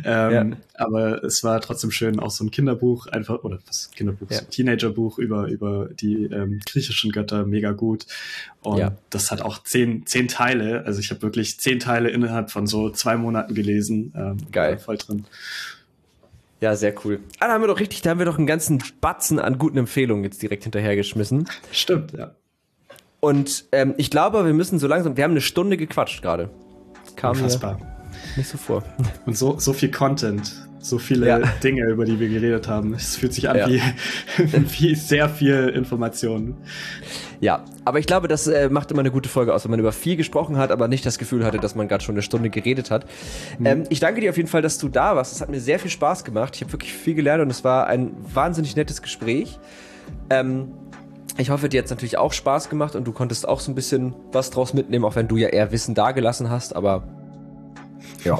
Aber es war trotzdem schön, auch so ein Kinderbuch einfach, oder was Kinderbuch, so ein Teenagerbuch über die griechischen Götter, mega gut. Und das hat auch 10 Teile. Also ich habe wirklich 10 Teile innerhalb von so 2 Monaten gelesen. Geil. Voll drin. Ja, sehr cool. Da haben wir doch einen ganzen Batzen an guten Empfehlungen jetzt direkt hinterhergeschmissen. Stimmt, ja. Und ich glaube, wir müssen so langsam, wir haben 1 Stunde gequatscht gerade. Kam unfassbar. Mir nicht so vor. Und so viel Content, so viele Dinge, über die wir geredet haben. Es fühlt sich an wie sehr viel Information. Ja, aber ich glaube, das macht immer eine gute Folge aus, wenn man über viel gesprochen hat, aber nicht das Gefühl hatte, dass man gerade schon 1 Stunde geredet hat. Ich danke dir auf jeden Fall, dass du da warst. Es hat mir sehr viel Spaß gemacht. Ich habe wirklich viel gelernt und es war ein wahnsinnig nettes Gespräch. Ich hoffe, dir hat es natürlich auch Spaß gemacht und du konntest auch so ein bisschen was draus mitnehmen, auch wenn du ja eher Wissen dagelassen hast, aber ja.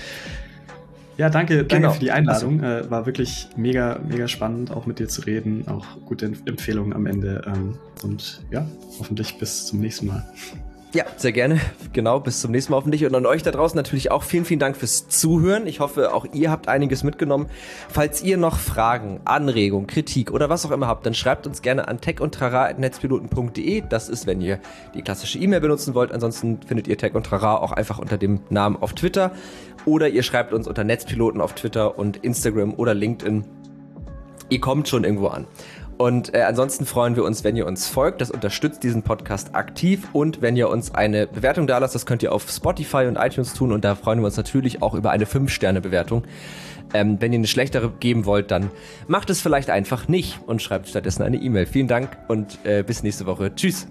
Ja, danke für die Einladung. War wirklich mega, mega spannend, auch mit dir zu reden. Auch gute Empfehlungen am Ende. Und ja, hoffentlich bis zum nächsten Mal. Ja, sehr gerne. Genau, bis zum nächsten Mal hoffentlich. Und an euch da draußen natürlich auch vielen, vielen Dank fürs Zuhören. Ich hoffe, auch ihr habt einiges mitgenommen. Falls ihr noch Fragen, Anregungen, Kritik oder was auch immer habt, dann schreibt uns gerne an techundtrara@netzpiloten.de. Das ist, wenn ihr die klassische E-Mail benutzen wollt. Ansonsten findet ihr Tech und Trara auch einfach unter dem Namen auf Twitter. Oder ihr schreibt uns unter Netzpiloten auf Twitter und Instagram oder LinkedIn. Ihr kommt schon irgendwo an. Und ansonsten freuen wir uns, wenn ihr uns folgt. Das unterstützt diesen Podcast aktiv. Und wenn ihr uns eine Bewertung da lasst, das könnt ihr auf Spotify und iTunes tun. Und da freuen wir uns natürlich auch über eine 5-Sterne-Bewertung. Wenn ihr eine schlechtere geben wollt, dann macht es vielleicht einfach nicht und schreibt stattdessen eine E-Mail. Vielen Dank und bis nächste Woche. Tschüss.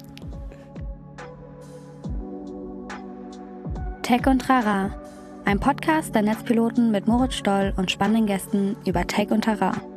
Tech und Trara, ein Podcast der Netzpiloten mit Moritz Stoll und spannenden Gästen über Tech und Trara.